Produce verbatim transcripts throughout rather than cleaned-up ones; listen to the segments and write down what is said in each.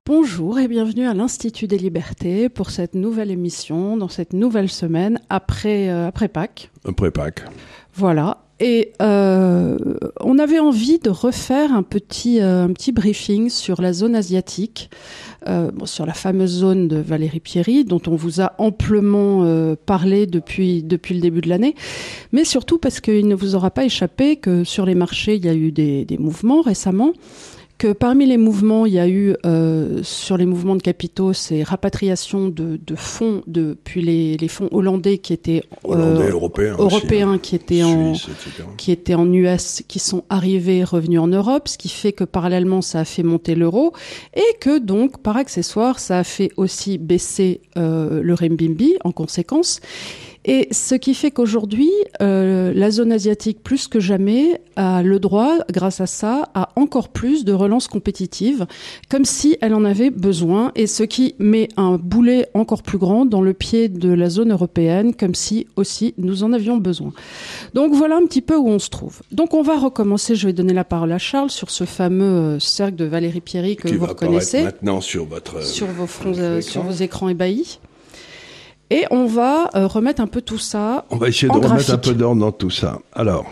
Bonjour et bienvenue à l'Institut des Libertés pour cette nouvelle émission, dans cette nouvelle semaine, après, euh, après Pâques. Après Pâques. Voilà. Et euh, on avait envie de refaire un petit, euh, un petit briefing sur la zone asiatique, euh, bon, sur la fameuse zone de Valérie Pierry, dont on vous a amplement euh, parlé depuis, depuis le début de l'année, mais surtout parce qu'il ne vous aura pas échappé que sur les marchés, il y a eu des, des mouvements récemment, que parmi les mouvements, il y a eu, euh, sur les mouvements de capitaux, ces rapatriations de, de fonds depuis les, les fonds hollandais qui étaient euh, hollandais, européens, européens aussi, hein. qui étaient en Suisse, et cetera qui étaient en U S, qui sont arrivés, revenus en Europe, ce qui fait que parallèlement, ça a fait monter l'euro et que donc, par accessoire, ça a fait aussi baisser euh, le renminbi en conséquence. Et ce qui fait qu'aujourd'hui, euh, la zone asiatique, plus que jamais, a le droit, grâce à ça, à encore plus de relance compétitive, comme si elle en avait besoin, et ce qui met un boulet encore plus grand dans le pied de la zone européenne, comme si aussi nous en avions besoin. Donc voilà un petit peu où on se trouve. Donc on va recommencer, je vais donner la parole à Charles sur ce fameux cercle de Valérie Pierry que qui vous va reconnaissez. Maintenant sur votre sur vos, fronts, euh, sur vos écrans ébahis. Et on va euh, remettre un peu tout ça. On va essayer de graphique. remettre un peu d'ordre dans tout ça. Alors,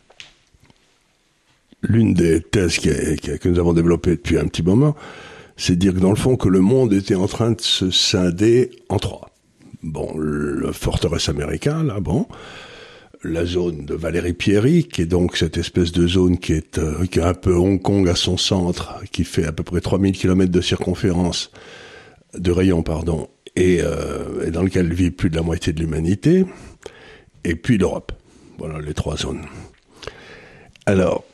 l'une des thèses qui est, qui est, que nous avons développées depuis un petit moment, c'est de dire que dans le fond, que le monde était en train de se scinder en trois. Bon, le forteresse américain, là, bon. La zone de Valérie Pierry, qui est donc cette espèce de zone qui est, euh, qui a un peu Hong Kong à son centre, qui fait à peu près trois mille kilomètres de circonférence, de rayon, pardon, et, euh, et dans lequel vit plus de la moitié de l'humanité, et puis l'Europe. Voilà les trois zones. Alors,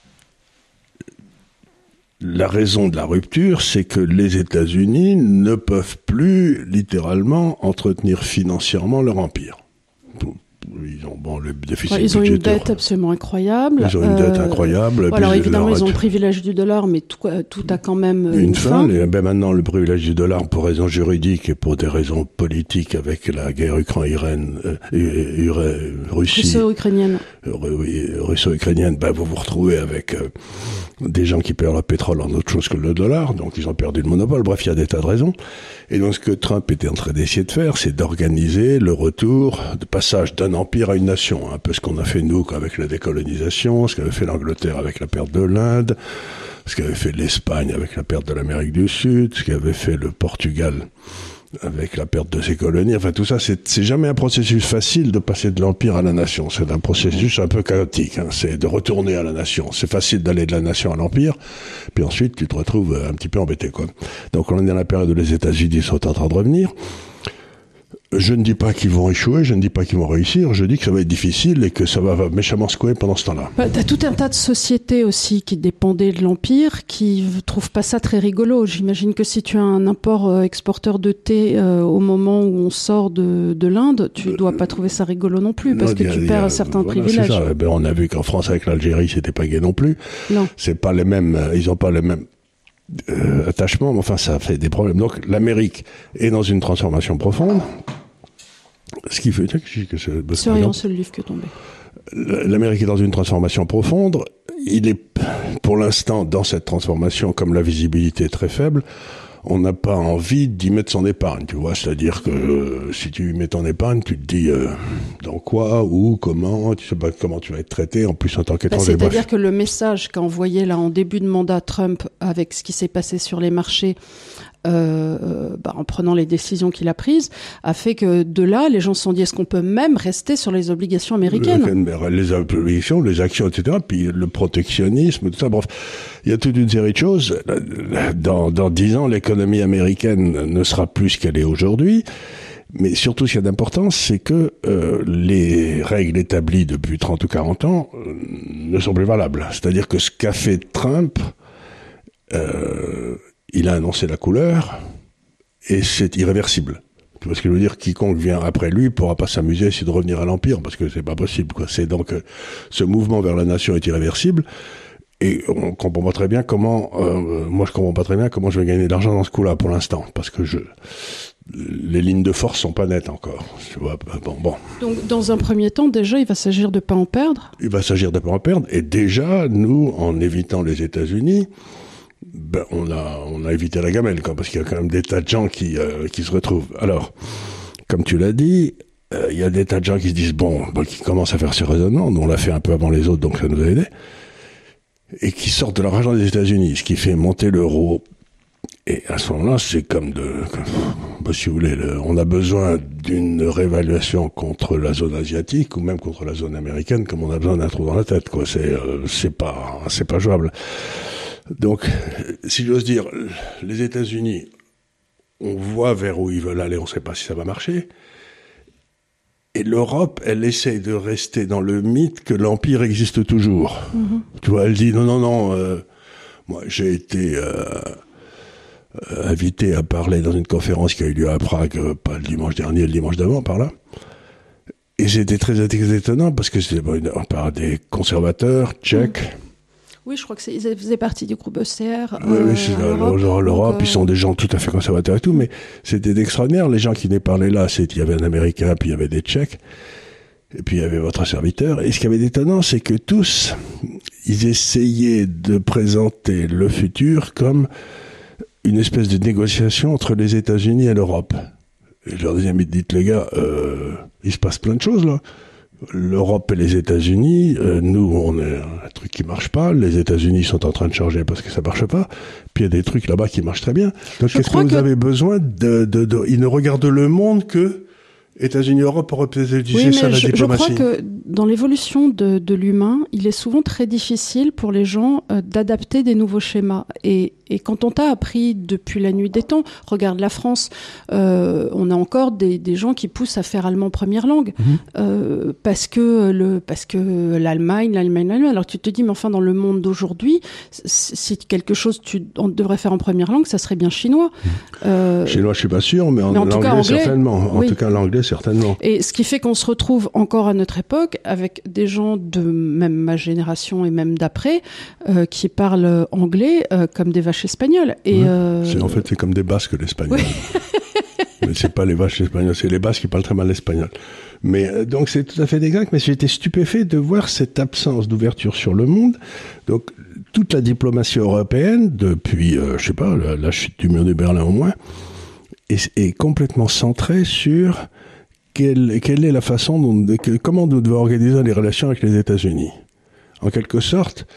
la raison de la rupture, c'est que les États-Unis ne peuvent plus, littéralement, entretenir financièrement leur empire. Ils ont, bon, le déficit ouais, ils ont budgétaire. une dette absolument incroyable. Ils ont une dette euh, incroyable. Bon, alors évidemment, ils ont le privilège du dollar, mais tout, tout a quand même une, une fin. fin. Les, ben maintenant, le privilège du dollar, pour raisons juridiques et pour des raisons politiques, avec la guerre ukrainienne, euh, Russie, russo-ukrainienne, euh, russo-ukrainienne, ben vous vous retrouvez avec euh, des gens qui perdent le pétrole en autre chose que le dollar, donc ils ont perdu le monopole. Bref, il y a des tas de raisons. Et donc, ce que Trump était en train d'essayer de faire, c'est d'organiser le retour, de passage d'un empire à une nation. Un peu ce qu'on a fait, nous, avec la décolonisation, ce qu'avait fait l'Angleterre avec la perte de l'Inde, ce qu'avait fait l'Espagne avec la perte de l'Amérique du Sud, ce qu'avait fait le Portugal avec la perte de ses colonies. Enfin, tout ça, c'est, c'est jamais un processus facile de passer de l'empire à la nation. C'est un processus un peu chaotique, hein. C'est de retourner à la nation. C'est facile d'aller de la nation à l'empire, puis ensuite, tu te retrouves un petit peu embêté, quoi. Donc, on est dans la période où les États-Unis sont en train de revenir. Je ne dis pas qu'ils vont échouer, je ne dis pas qu'ils vont réussir, je dis que ça va être difficile et que ça va méchamment secouer pendant ce temps-là. Bah, t'as tout un tas de sociétés aussi qui dépendaient de l'Empire, qui ne trouvent pas ça très rigolo. J'imagine que si tu as un import-exporteur de thé euh, au moment où on sort de, de l'Inde, tu ne dois pas trouver ça rigolo non plus, parce non, que a, tu perds a, certains voilà, privilèges. C'est ça. Ben, on a vu qu'en France, avec l'Algérie, c'était pas gai non plus. Non. C'est pas les mêmes, ils n'ont pas les mêmes euh, attachements, mais enfin, ça fait des problèmes. Donc, l'Amérique est dans une transformation profonde. Ce qui fait que c'est c'est rien, c'est le livre qui est tombé. L'Amérique est dans une transformation profonde. Il est, pour l'instant, dans cette transformation, comme la visibilité est très faible, on n'a pas envie d'y mettre son épargne, tu vois. C'est-à-dire que euh, si tu y mets ton épargne, tu te dis euh, dans quoi, où, comment, tu sais pas comment tu vas être traité, en plus en tant qu'étranger. Bah, c'est-à-dire bref. Que le message qu'a envoyé là en début de mandat Trump, avec ce qui s'est passé sur les marchés, Euh, bah, en prenant les décisions qu'il a prises, a fait que de là, les gens se sont dit, est-ce qu'on peut même rester sur les obligations américaines ? Les obligations, les actions, et cetera, puis le protectionnisme, tout ça, bref. Il y a toute une série de choses. Dans, dans dix ans, l'économie américaine ne sera plus ce qu'elle est aujourd'hui. Mais surtout, ce qu'il y a d'important, c'est que euh, les règles établies depuis trente ou quarante ans euh, ne sont plus valables. C'est-à-dire que ce qu'a fait Trump... Euh, il a annoncé la couleur, et c'est irréversible. Tu vois ce que je veux dire ? Quiconque vient après lui pourra pas s'amuser à essayer de revenir à l'Empire, parce que c'est pas possible, quoi. C'est donc, euh, ce mouvement vers la nation est irréversible, et on comprend pas très bien comment, euh, moi je comprends pas très bien comment je vais gagner de l'argent dans ce coup-là, pour l'instant, parce que je, les lignes de force sont pas nettes encore. Tu vois, bon, bon. Donc, dans un premier temps, déjà, il va s'agir de pas en perdre ? Il va s'agir de pas en perdre, et déjà, nous, en évitant les États-Unis, ben, on a, on a évité la gamelle, quoi, parce qu'il y a quand même des tas de gens qui, euh, qui se retrouvent. Alors, comme tu l'as dit, il euh, y a des tas de gens qui se disent, bon, bon, qui commencent à faire ce raisonnement, on l'a fait un peu avant les autres, donc ça nous a aidés, et qui sortent de leur argent des États-Unis, ce qui fait monter l'euro. Et à ce moment-là, c'est comme de, comme, bah, si vous voulez, le, on a besoin d'une réévaluation contre la zone asiatique ou même contre la zone américaine, comme on a besoin d'un trou dans la tête, quoi. C'est, euh, c'est pas, c'est pas jouable. Donc, si j'ose dire, les États-Unis, on voit vers où ils veulent aller, on ne sait pas si ça va marcher. Et l'Europe, elle essaye de rester dans le mythe que l'Empire existe toujours. Mm-hmm. Tu vois, elle dit non, non, non. Euh, moi, j'ai été euh, euh, invité à parler dans une conférence qui a eu lieu à Prague, euh, pas le dimanche dernier, le dimanche d'avant, par là. Et c'était très étonnant parce que c'était bon, par des conservateurs tchèques. Mm. Oui, je crois qu'ils faisaient partie du groupe E C R. Oui, euh, oui, c'est l'Europe, l'Europe euh... ils sont des gens tout à fait conservateurs et tout, mais c'était extraordinaire. Les gens qui venaient parler là, c'est, il y avait un Américain, puis il y avait des Tchèques, et puis il y avait votre serviteur. Et ce qui avait d'étonnant, c'est que tous, ils essayaient de présenter le futur comme une espèce de négociation entre les États-Unis et l'Europe. Et je leur disais, mais dites les gars, euh, il se passe plein de choses là. L'Europe et les États-Unis, euh, nous, on est un truc qui marche pas. Les États-Unis sont en train de changer parce que ça marche pas. Puis il y a des trucs là-bas qui marchent très bien. Donc, je qu'est-ce que vous que... avez besoin de, de, de... Ils ne regardent le monde que États-Unis, Europe, pour représenter oui, ça, la je, diplomatie. Je crois que dans l'évolution de, de l'humain, il est souvent très difficile pour les gens euh, d'adapter des nouveaux schémas. Et, et quand on t'a appris depuis la nuit des temps, regarde la France, euh, on a encore des, des gens qui poussent à faire allemand première langue mmh. euh, parce que le parce que l'Allemagne, l'Allemagne, l'Allemagne. Alors tu te dis, mais enfin dans le monde d'aujourd'hui, si quelque chose tu on devrait faire en première langue, ça serait bien chinois. Mmh. Euh, chinois, je suis pas sûr, mais en, mais en l'anglais, anglais, certainement. En oui. tout cas, l'anglais, certainement. Et ce qui fait qu'on se retrouve encore à notre époque avec des gens de même ma génération et même d'après euh, qui parlent anglais euh, comme des vaches espagnoles. Et ouais. euh... c'est, en fait, c'est comme des Basques l'espagnol. Oui. Mais c'est pas les vaches espagnoles, c'est les Basques qui parlent très mal l'espagnol. Mais euh, donc c'est tout à fait exact. Mais j'étais stupéfait de voir cette absence d'ouverture sur le monde. Donc toute la diplomatie européenne depuis, euh, je sais pas, la, la chute du mur de Berlin au moins, est, est complètement centrée sur Quelle, quelle est la façon dont, que, comment nous devons organiser les relations avec les États-Unis. En quelque sorte,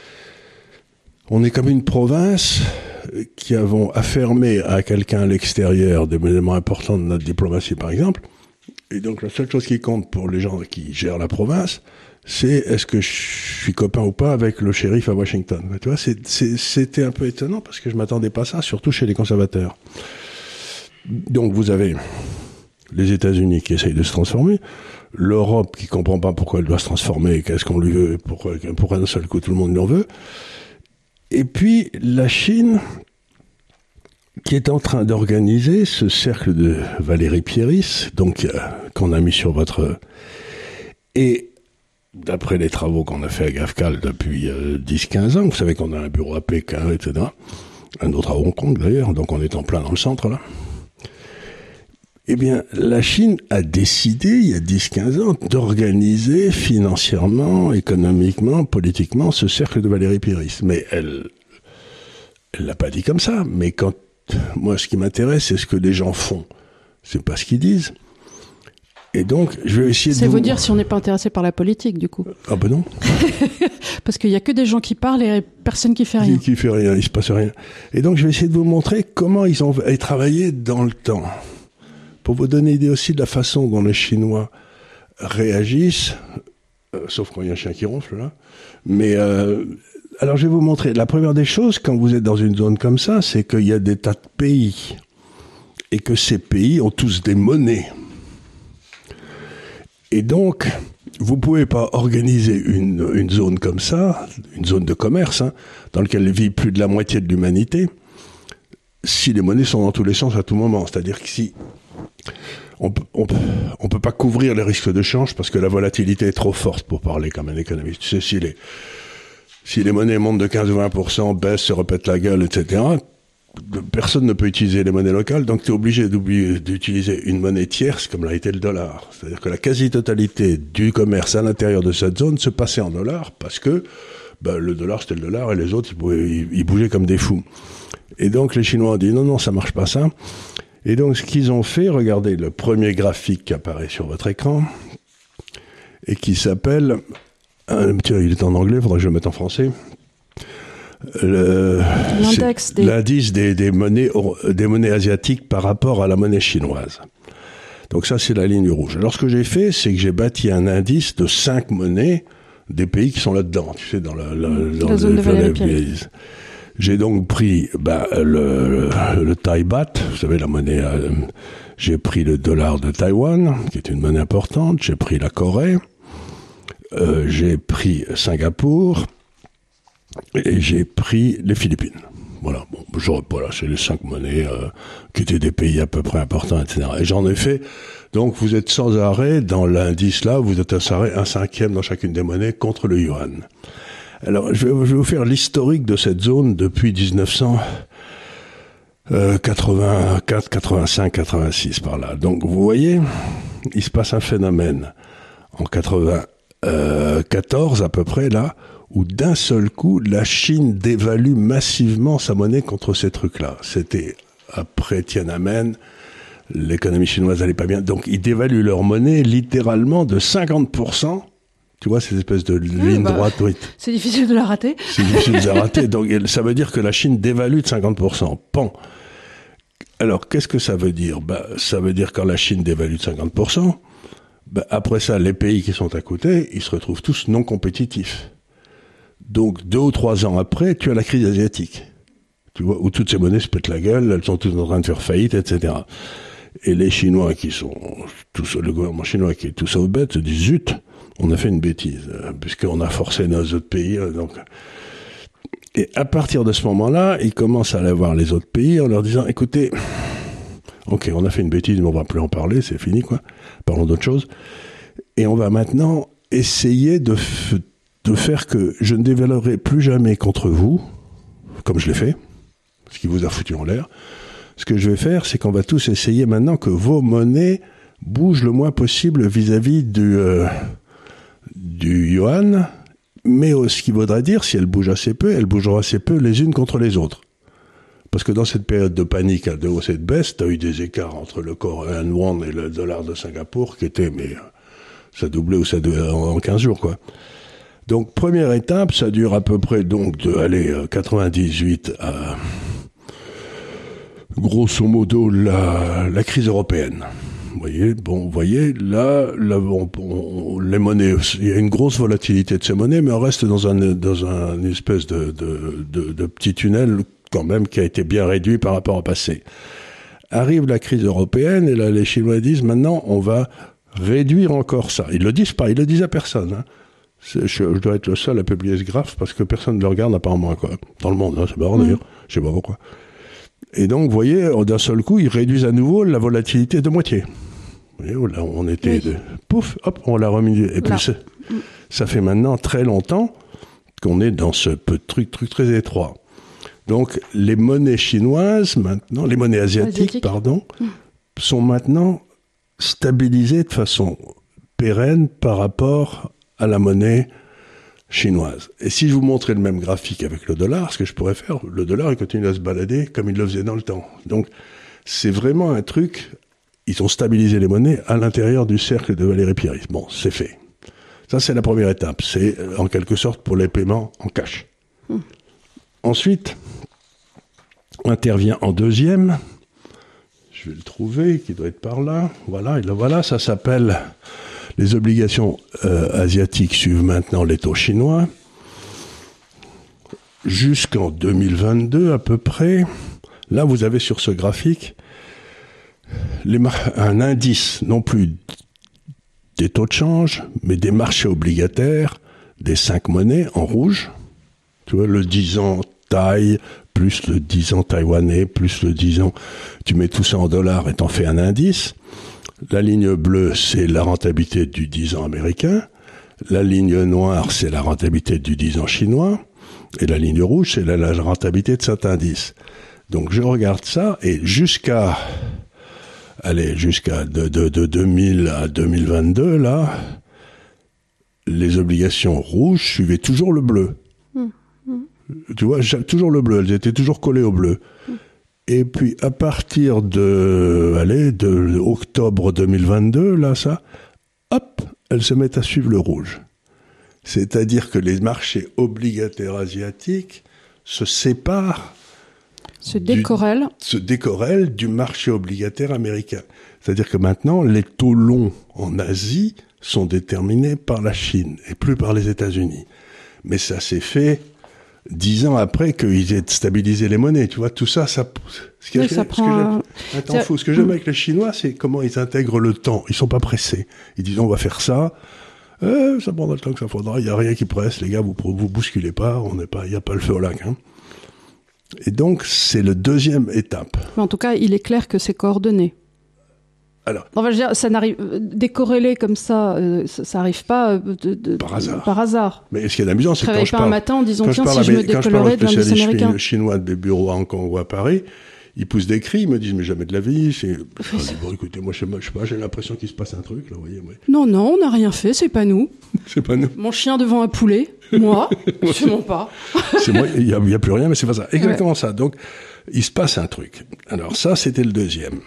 on est comme une province qui avons affirmé à quelqu'un à l'extérieur des éléments importants de notre diplomatie, par exemple. Et donc, la seule chose qui compte pour les gens qui gèrent la province, c'est est-ce que je suis copain ou pas avec le shérif à Washington. Tu vois, c'est, c'est, c'était un peu étonnant parce que je m'attendais pas à ça, surtout chez les conservateurs. Donc, vous avez les États-Unis qui essayent de se transformer, l'Europe qui comprend pas pourquoi elle doit se transformer, qu'est-ce qu'on lui veut, pourquoi, pourquoi d'un seul coup tout le monde lui en veut, et puis la Chine qui est en train d'organiser ce cercle de Valérie Pieris, donc euh, qu'on a mis sur votre... Et d'après les travaux qu'on a fait à GAFCAL depuis euh, dix à quinze ans, vous savez qu'on a un bureau à Pékin, et cetera, un autre à Hong Kong d'ailleurs, donc on est en plein dans le centre là. Eh bien, la Chine a décidé, il y a dix à quinze ans, d'organiser financièrement, économiquement, politiquement, ce cercle de Valérie Pieris. Mais elle, elle l'a pas dit comme ça. Mais quand, moi, ce qui m'intéresse, c'est ce que les gens font. C'est pas ce qu'ils disent. Et donc, je vais essayer c'est de... C'est vous vous dire si on n'est pas intéressé par la politique, du coup. Ah ben non. Parce qu'il y a que des gens qui parlent et personne qui fait rien. Qui, qui fait rien, il se passe rien. Et donc, je vais essayer de vous montrer comment ils ont travaillé dans le temps. Pour vous donner idée aussi de la façon dont les Chinois réagissent, euh, sauf quand il y a un chien qui ronfle, là. Mais, euh, alors je vais vous montrer. La première des choses, quand vous êtes dans une zone comme ça, c'est qu'il y a des tas de pays. Et que ces pays ont tous des monnaies. Et donc, vous pouvez pas organiser une, une zone comme ça, une zone de commerce, hein, dans laquelle vit plus de la moitié de l'humanité, si les monnaies sont dans tous les sens à tout moment. C'est-à-dire que si on on, on peut pas couvrir les risques de change parce que la volatilité est trop forte pour parler comme un économiste. Tu sais, si les, si les monnaies montent de quinze à vingt pour cent, baissent, se repètent la gueule, et cetera, personne ne peut utiliser les monnaies locales, donc tu es obligé d'utiliser une monnaie tierce comme l'a été le dollar. C'est-à-dire que la quasi-totalité du commerce à l'intérieur de cette zone se passait en dollars parce que bah, le dollar c'était le dollar et les autres ils, pouvaient, ils, ils bougeaient comme des fous. Et donc les Chinois ont dit non, non, ça marche pas ça. Et donc ce qu'ils ont fait, regardez le premier graphique qui apparaît sur votre écran et qui s'appelle, euh, tiens, il est en anglais, il faudrait que je le mette en français. Le, L'index des... L'indice des, des, monnaies, des monnaies asiatiques par rapport à la monnaie chinoise. Donc ça, c'est la ligne rouge. Alors ce que j'ai fait, c'est que j'ai bâti un indice de cinq monnaies des pays qui sont là-dedans, tu sais, dans la, la, dans la zone de Valérie Pierre. J'ai donc pris bah, le, le, le Thai Baht, vous savez, la monnaie... Euh, j'ai pris le dollar de Taïwan, qui est une monnaie importante. J'ai pris la Corée. Euh, j'ai pris Singapour. Et j'ai pris les Philippines. Voilà, bon, j'aurais pas là, c'est les cinq monnaies euh, qui étaient des pays à peu près importants, et cetera. Et j'en ai fait. Donc vous êtes sans arrêt dans l'indice là, vous êtes sans arrêt un cinquième dans chacune des monnaies contre le yuan. Alors je vais, je vais vous faire l'historique de cette zone depuis dix-neuf cent quatre-vingt-quatre, quatre-vingt-cinq, quatre-vingt-six par là. Donc vous voyez, il se passe un phénomène en quatre-vingt-quatorze à peu près là, où d'un seul coup, la Chine dévalue massivement sa monnaie contre ces trucs-là. C'était après Tiananmen, l'économie chinoise allait pas bien, donc ils dévaluent leur monnaie littéralement de cinquante pour cent. Tu vois, cette espèce de ligne oui, bah, droite. Oui. C'est difficile de la rater. C'est difficile de la rater. Donc ça veut dire que la Chine dévalue de cinquante pour cent. Pan. Alors, qu'est-ce que ça veut dire? Bah, ça veut dire quand la Chine dévalue de cinquante pour cent, bah, après ça, les pays qui sont à côté, ils se retrouvent tous non compétitifs. Donc, deux ou trois ans après, tu as la crise asiatique. Tu vois, où toutes ces monnaies se pètent la gueule, elles sont toutes en train de faire faillite, et cetera. Et les Chinois qui sont tous, le gouvernement chinois qui est tout sauf bête, se disent, zut, on a fait une bêtise, puisqu'on a forcé nos autres pays, donc. Et à partir de ce moment-là, ils commencent à aller voir les autres pays en leur disant, écoutez, ok, on a fait une bêtise, mais on va plus en parler, c'est fini, quoi. Parlons d'autre chose. Et on va maintenant essayer de, f- de faire que je ne dévaluerai plus jamais contre vous, comme je l'ai fait, ce qui vous a foutu en l'air. Ce que je vais faire, c'est qu'on va tous essayer maintenant que vos monnaies bougent le moins possible vis-à-vis du, euh, du yuan, mais ce qui voudrait dire, si elles bougent assez peu, elles bougeront assez peu les unes contre les autres. Parce que dans cette période de panique, de hausse et de baisse, tu as eu des écarts entre le coréen yuan et le dollar de Singapour qui étaient, mais ça doublait ou ça doublait en quinze jours, quoi. Donc, première étape, ça dure à peu près donc de aller quatre-vingt-dix-huit à grosso modo la, la crise européenne. Vous voyez, bon, vous voyez, là, là on, on, les monnaies, il y a une grosse volatilité de ces monnaies, mais on reste dans un, dans un une espèce de, de, de, de petit tunnel quand même qui a été bien réduit par rapport au passé. Arrive la crise européenne et là, les Chinois disent maintenant, on va réduire encore ça. Ils le disent pas, ils le disent à personne. Hein. Je, je dois être le seul à publier ce graphe parce que personne ne le regarde à part moi, quoi. Dans le monde, hein, c'est marrant mmh. d'ailleurs, je sais pas pourquoi. Et donc, vous voyez, d'un seul coup, ils réduisent à nouveau la volatilité de moitié. Vous voyez, là, on était oui. de... Pouf, hop, on l'a remis. Et puis, ça, ça fait maintenant très longtemps qu'on est dans ce peu de truc, truc très étroit. Donc, les monnaies chinoises, maintenant, les monnaies asiatiques, Asiatique. pardon, mmh. sont maintenant stabilisées de façon pérenne par rapport à la monnaie chinoise. Et si je vous montrais le même graphique avec le dollar, ce que je pourrais faire, le dollar, il continue à se balader comme il le faisait dans le temps. Donc, c'est vraiment un truc, ils ont stabilisé les monnaies à l'intérieur du cercle de Valérie Pierre. Bon, c'est fait. Ça, c'est la première étape. C'est, en quelque sorte, pour les paiements en cash. Hum. Ensuite, intervient en deuxième, je vais le trouver, qui doit être par là. Voilà, et là, voilà, ça s'appelle... Les obligations euh, asiatiques suivent maintenant les taux chinois. Jusqu'en deux mille vingt-deux à peu près, là vous avez sur ce graphique les mar- un indice non plus des taux de change, mais des marchés obligataires des cinq monnaies en rouge. Tu vois, le dix ans Thaï, plus le dix ans taïwanais, plus le dix ans, tu mets tout ça en dollars et t'en fais un indice. La ligne bleue, c'est la rentabilité du dix ans américain. La ligne noire, c'est la rentabilité du dix ans chinois. Et la ligne rouge, c'est la, la rentabilité de cet indice. Donc, je regarde ça et jusqu'à, allez, jusqu'à de, de, de deux mille à deux mille vingt-deux, là, les obligations rouges suivaient toujours le bleu. Tu vois, toujours le bleu. Elles étaient toujours collées au bleu. Mmh. Et puis, à partir de, allez, de octobre deux mille vingt-deux, là, ça, hop, elles se mettent à suivre le rouge. C'est-à-dire que les marchés obligataires asiatiques se séparent, se décorrèlent, du, se décorrèlent du marché obligataire américain. C'est-à-dire que maintenant, les taux longs en Asie sont déterminés par la Chine et plus par les États-Unis. Mais ça s'est fait dix ans après qu'ils aient stabilisé les monnaies. Tu vois, tout ça, ça... Ce que oui, je, ça ce prend... que un temps fou. Ce que j'aime avec les Chinois, c'est comment ils intègrent le temps. Ils sont pas pressés. Ils disent, on va faire ça. Euh, ça prendra le temps que ça faudra. Il n'y a rien qui presse. Les gars, vous vous bousculez pas. On n'est pas, il n'y a pas le feu au lac, hein. Et donc, c'est le deuxième étape. Mais en tout cas, il est clair que c'est coordonné. Alors, enfin, je veux dire, ça n'arrive décorrélé comme ça, euh, ça n'arrive pas de, de, par hasard. Par hasard. Mais ce qui est amusant, c'est que quand je pas parle, un matin en disant quand tiens, je parle si je me quand je parle aux décolorais de l'indice américain. spécialistes chinois des bureaux à Hong Kong ou à Paris, ils poussent des cris, ils me disent mais jamais de la vie. C'est... Je dis, bon, écoutez, moi je sais, je sais pas, j'ai l'impression qu'il se passe un truc là, vous voyez. Ouais. Non, non, on n'a rien fait, c'est pas nous. C'est pas nous. Mon chien devant un poulet, moi, c'est mon pas. C'est moi, il y a, y a plus rien, mais c'est pas ça. Exactement ouais. ça. Donc il se passe un truc. Alors ça, c'était le deuxième.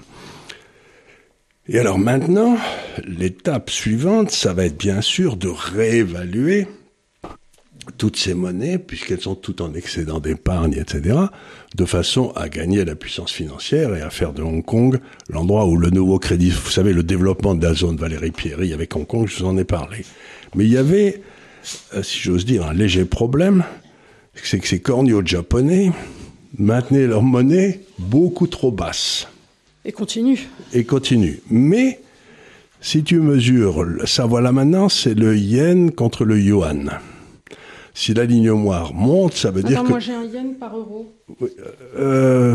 Et alors maintenant, l'étape suivante, ça va être bien sûr de réévaluer toutes ces monnaies, puisqu'elles sont toutes en excédent d'épargne, et cetera, de façon à gagner la puissance financière et à faire de Hong Kong l'endroit où le nouveau crédit, vous savez, le développement de la zone Valérie-Pierry avec Hong Kong, je vous en ai parlé. Mais il y avait, si j'ose dire, un léger problème, c'est que ces corneaux japonais maintenaient leur monnaie beaucoup trop basse. Et continue. Et continue. Mais, si tu mesures, ça voilà maintenant, c'est le yen contre le yuan. Si la ligne noire monte, ça veut Attends, dire que... moi j'ai un yen par euro. Euh...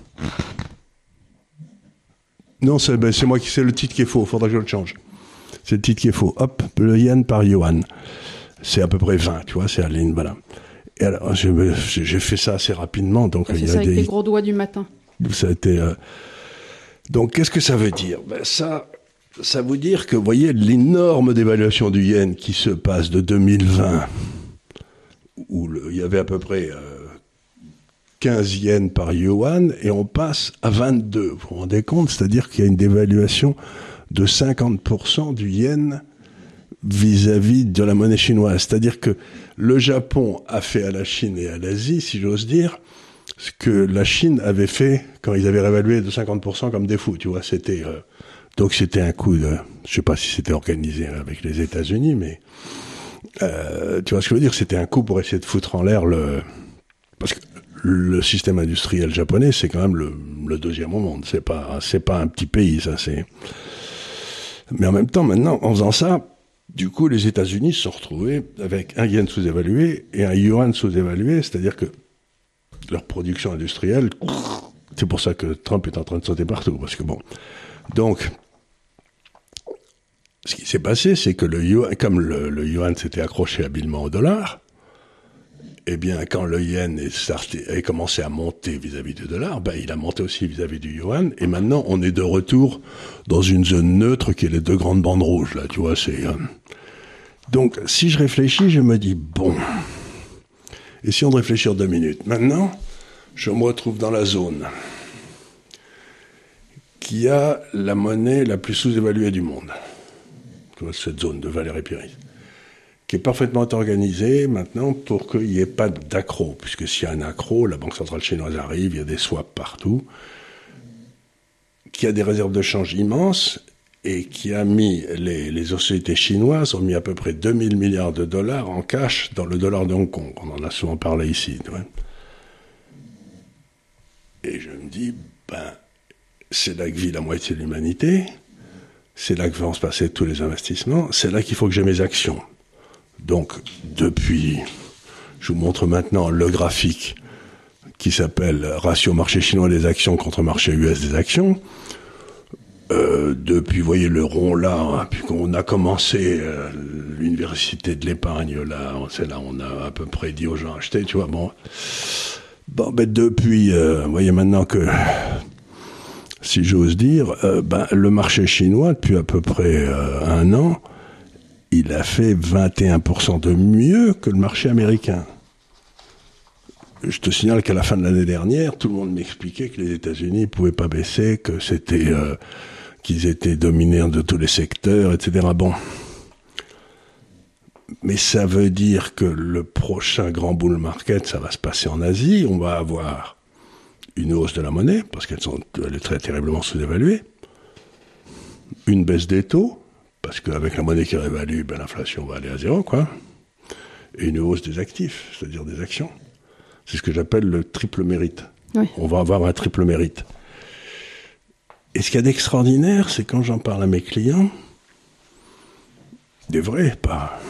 Non, c'est, ben, c'est moi qui, c'est le titre qui est faux, faudra que je le change. C'est le titre qui est faux. Hop, le yen par yuan. C'est à peu près vingt, tu vois, c'est la ligne, voilà. Et alors, j'ai, j'ai fait ça assez rapidement, donc... Ça fait ça avec des... les gros doigts du matin. Ça a été... Euh... Donc, qu'est-ce que ça veut dire ? Ben, ça, ça veut dire que, vous voyez, l'énorme dévaluation du yen qui se passe de deux mille vingt, où le, il y avait à peu près euh, quinze yens par yuan, et on passe à vingt-deux. Vous vous rendez compte ? C'est-à-dire qu'il y a une dévaluation de cinquante pour cent du yen vis-à-vis de la monnaie chinoise. C'est-à-dire que le Japon a fait à la Chine et à l'Asie, si j'ose dire, ce que la Chine avait fait quand ils avaient réévalué de cinquante pour cent comme des fous, tu vois, c'était euh, donc c'était un coup de, je sais pas si c'était organisé avec les États-Unis, mais euh, tu vois ce que je veux dire, c'était un coup pour essayer de foutre en l'air le, parce que le système industriel japonais, c'est quand même le, le deuxième au monde, c'est pas c'est pas un petit pays, ça c'est, mais en même temps maintenant en faisant ça, du coup les États-Unis se sont retrouvés avec un yen sous-évalué et un yuan sous-évalué, c'est-à-dire que leur production industrielle, c'est pour ça que Trump est en train de sauter partout, parce que bon. Donc, ce qui s'est passé, c'est que le yuan, comme le, le yuan s'était accroché habilement au dollar, eh bien, quand le yen est starté, a commencé à monter vis-à-vis du dollar, ben, il a monté aussi vis-à-vis du yuan, et maintenant, on est de retour dans une zone neutre qui est les deux grandes bandes rouges, là, tu vois, c'est, euh... donc, si je réfléchis, je me dis, bon, essayons de réfléchir deux minutes. Maintenant, je me retrouve dans la zone qui a la monnaie la plus sous-évaluée du monde. Tu vois, cette zone de Valérie-Pierry, qui est parfaitement organisée maintenant pour qu'il n'y ait pas d'accro, puisque s'il y a un accro, la Banque centrale chinoise arrive, il y a des swaps partout, qui a des réserves de change immenses, et qui a mis, les, les sociétés chinoises ont mis à peu près deux mille milliards de dollars en cash dans le dollar de Hong Kong. On en a souvent parlé ici. Tu vois. Et je me dis, ben, c'est là que vit la moitié de l'humanité, c'est là que vont se passer tous les investissements, c'est là qu'il faut que j'ai mes actions. Donc, depuis, je vous montre maintenant le graphique qui s'appelle ratio marché chinois des actions contre marché U S des actions. Euh, depuis, vous voyez le rond là, hein, puis qu'on a commencé euh, l'université de l'épargne là, c'est là on a à peu près dit aux gens achetez, tu vois, bon. Bon, ben depuis, euh, vous voyez maintenant que, si j'ose dire, euh, ben le marché chinois depuis à peu près euh, un an, il a fait vingt et un pour cent de mieux que le marché américain. je te signale qu'à la fin de l'année dernière, tout le monde m'expliquait que les États-Unis pouvaient pas baisser, que c'était, euh, qu'ils étaient dominants de tous les secteurs, et cetera. Bon. Mais ça veut dire que le prochain grand bull market, ça va se passer en Asie. On va avoir une hausse de la monnaie, parce qu'elle sont, elle est très terriblement sous-évaluée. Une baisse des taux, parce qu'avec la monnaie qui révalue, ben, l'inflation va aller à zéro, quoi. Et une hausse des actifs, c'est-à-dire des actions. C'est ce que j'appelle le triple mérite. Oui. On va avoir un triple mérite. Et ce qu'il y a d'extraordinaire, c'est quand j'en parle à mes clients, des vrais, pas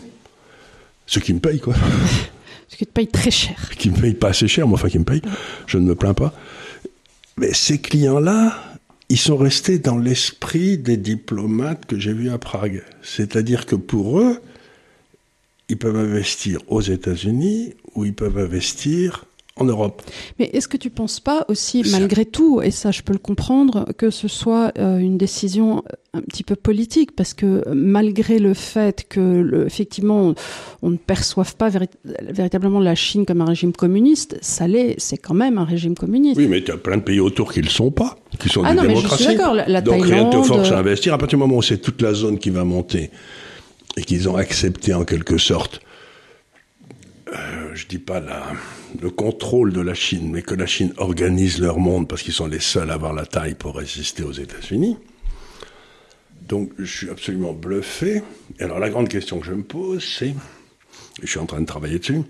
ceux qui me payent, quoi. Ceux qui te payent très cher. Qui me payent pas assez cher, mais enfin qui me payent, je ne me plains pas. Mais ces clients-là, ils sont restés dans l'esprit des diplomates que j'ai vus à Prague. C'est-à-dire que pour eux, ils peuvent investir aux États-Unis ou ils peuvent investir en Europe. Mais est-ce que tu ne penses pas aussi, ça... malgré tout, et ça je peux le comprendre, que ce soit euh, une décision un petit peu politique, parce que malgré le fait que, le, effectivement, on ne perçoive pas véri- véritablement la Chine comme un régime communiste, ça l'est, c'est quand même un régime communiste. Oui, mais tu as plein de pays autour qui ne le sont pas, qui sont ah des non, démocraties. Mais je suis d'accord, la, la Donc Thaïlande... rien ne te force à investir. À partir du moment où c'est toute la zone qui va monter et qu'ils ont accepté en quelque sorte, euh, je dis pas la... le contrôle de la Chine, mais que la Chine organise leur monde parce qu'ils sont les seuls à avoir la taille pour résister aux États-Unis. Donc, je suis absolument bluffé. Et alors, la grande question que je me pose, c'est, et je suis en train de travailler dessus,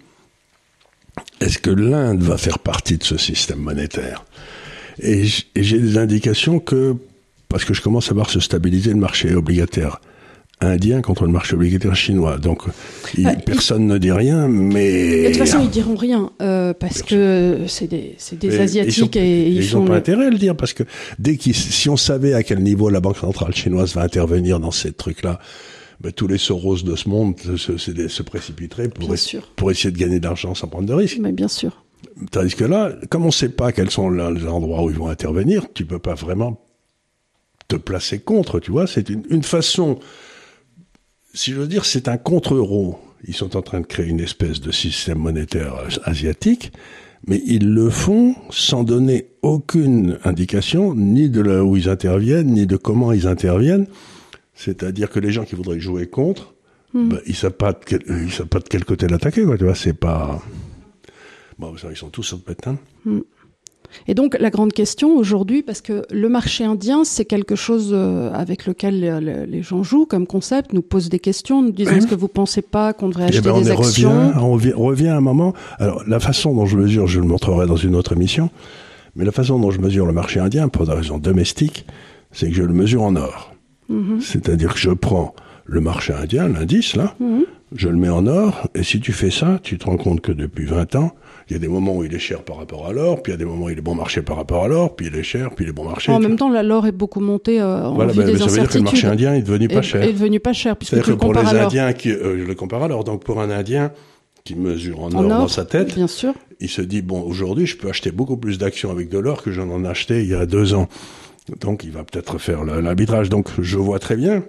est-ce que l'Inde va faire partie de ce système monétaire ? Et j'ai des indications que, parce que je commence à voir se stabiliser le marché obligataire indien contre le marché obligataire chinois. Donc, il, ah, personne il... ne dit rien, mais... De toute façon, ils diront rien, euh, parce que c'est des, c'est des et, Asiatiques et, sont, et ils, ils font... n'ont pas intérêt à le dire, parce que dès qu'ils, si on savait à quel niveau la Banque centrale chinoise va intervenir dans ces trucs-là, ben, tous les Soros de ce monde se, se, se précipiteraient pour, es, pour essayer de gagner de l'argent sans prendre de risques. Mais bien sûr. Tandis que là, comme on ne sait pas quels sont les endroits où ils vont intervenir, tu peux pas vraiment te placer contre, tu vois. C'est une, une façon... Si je veux dire, c'est un contre-euro. Ils sont en train de créer une espèce de système monétaire asiatique, mais ils le font sans donner aucune indication, ni de là où ils interviennent, ni de comment ils interviennent. C'est-à-dire que les gens qui voudraient jouer contre, mmh. ben, ils savent pas de quel, ils savent pas de quel côté l'attaquer, quoi. Tu vois, c'est pas... Bon, ils sont tous au pétain. Mmh. Et donc, la grande question aujourd'hui, parce que le marché indien, c'est quelque chose euh, avec lequel les, les gens jouent comme concept, nous posent des questions, nous disent, mmh. est-ce que vous ne pensez pas qu'on devrait acheter eh ben, des on actions revient, On revient, revient à un moment. Alors, la façon dont je mesure, je le montrerai dans une autre émission, mais la façon dont je mesure le marché indien, pour des raisons domestiques, c'est que je le mesure en or. Mmh. C'est-à-dire que je prends le marché indien, l'indice, là, mmh. je le mets en or, et si tu fais ça, tu te rends compte que depuis vingt ans, il y a des moments où il est cher par rapport à l'or, puis il y a des moments où il est bon marché par rapport à l'or, puis il est cher, puis il est bon marché. En même temps, là, l'or est beaucoup monté euh, en voilà, vue ben, des ça incertitudes. veut dire que le marché indien est devenu pas est, cher. est devenu pas cher, puisque tu le compares à l'or. C'est-à-dire que pour les Indiens, qui, euh, je le compare à l'or, donc pour un Indien qui mesure en, en or, or dans sa tête, bien sûr. Il se dit, bon, aujourd'hui, je peux acheter beaucoup plus d'actions avec de l'or que j'en en ai acheté il y a deux ans. Donc, il va peut-être faire l'arbitrage. Donc, je vois très bien...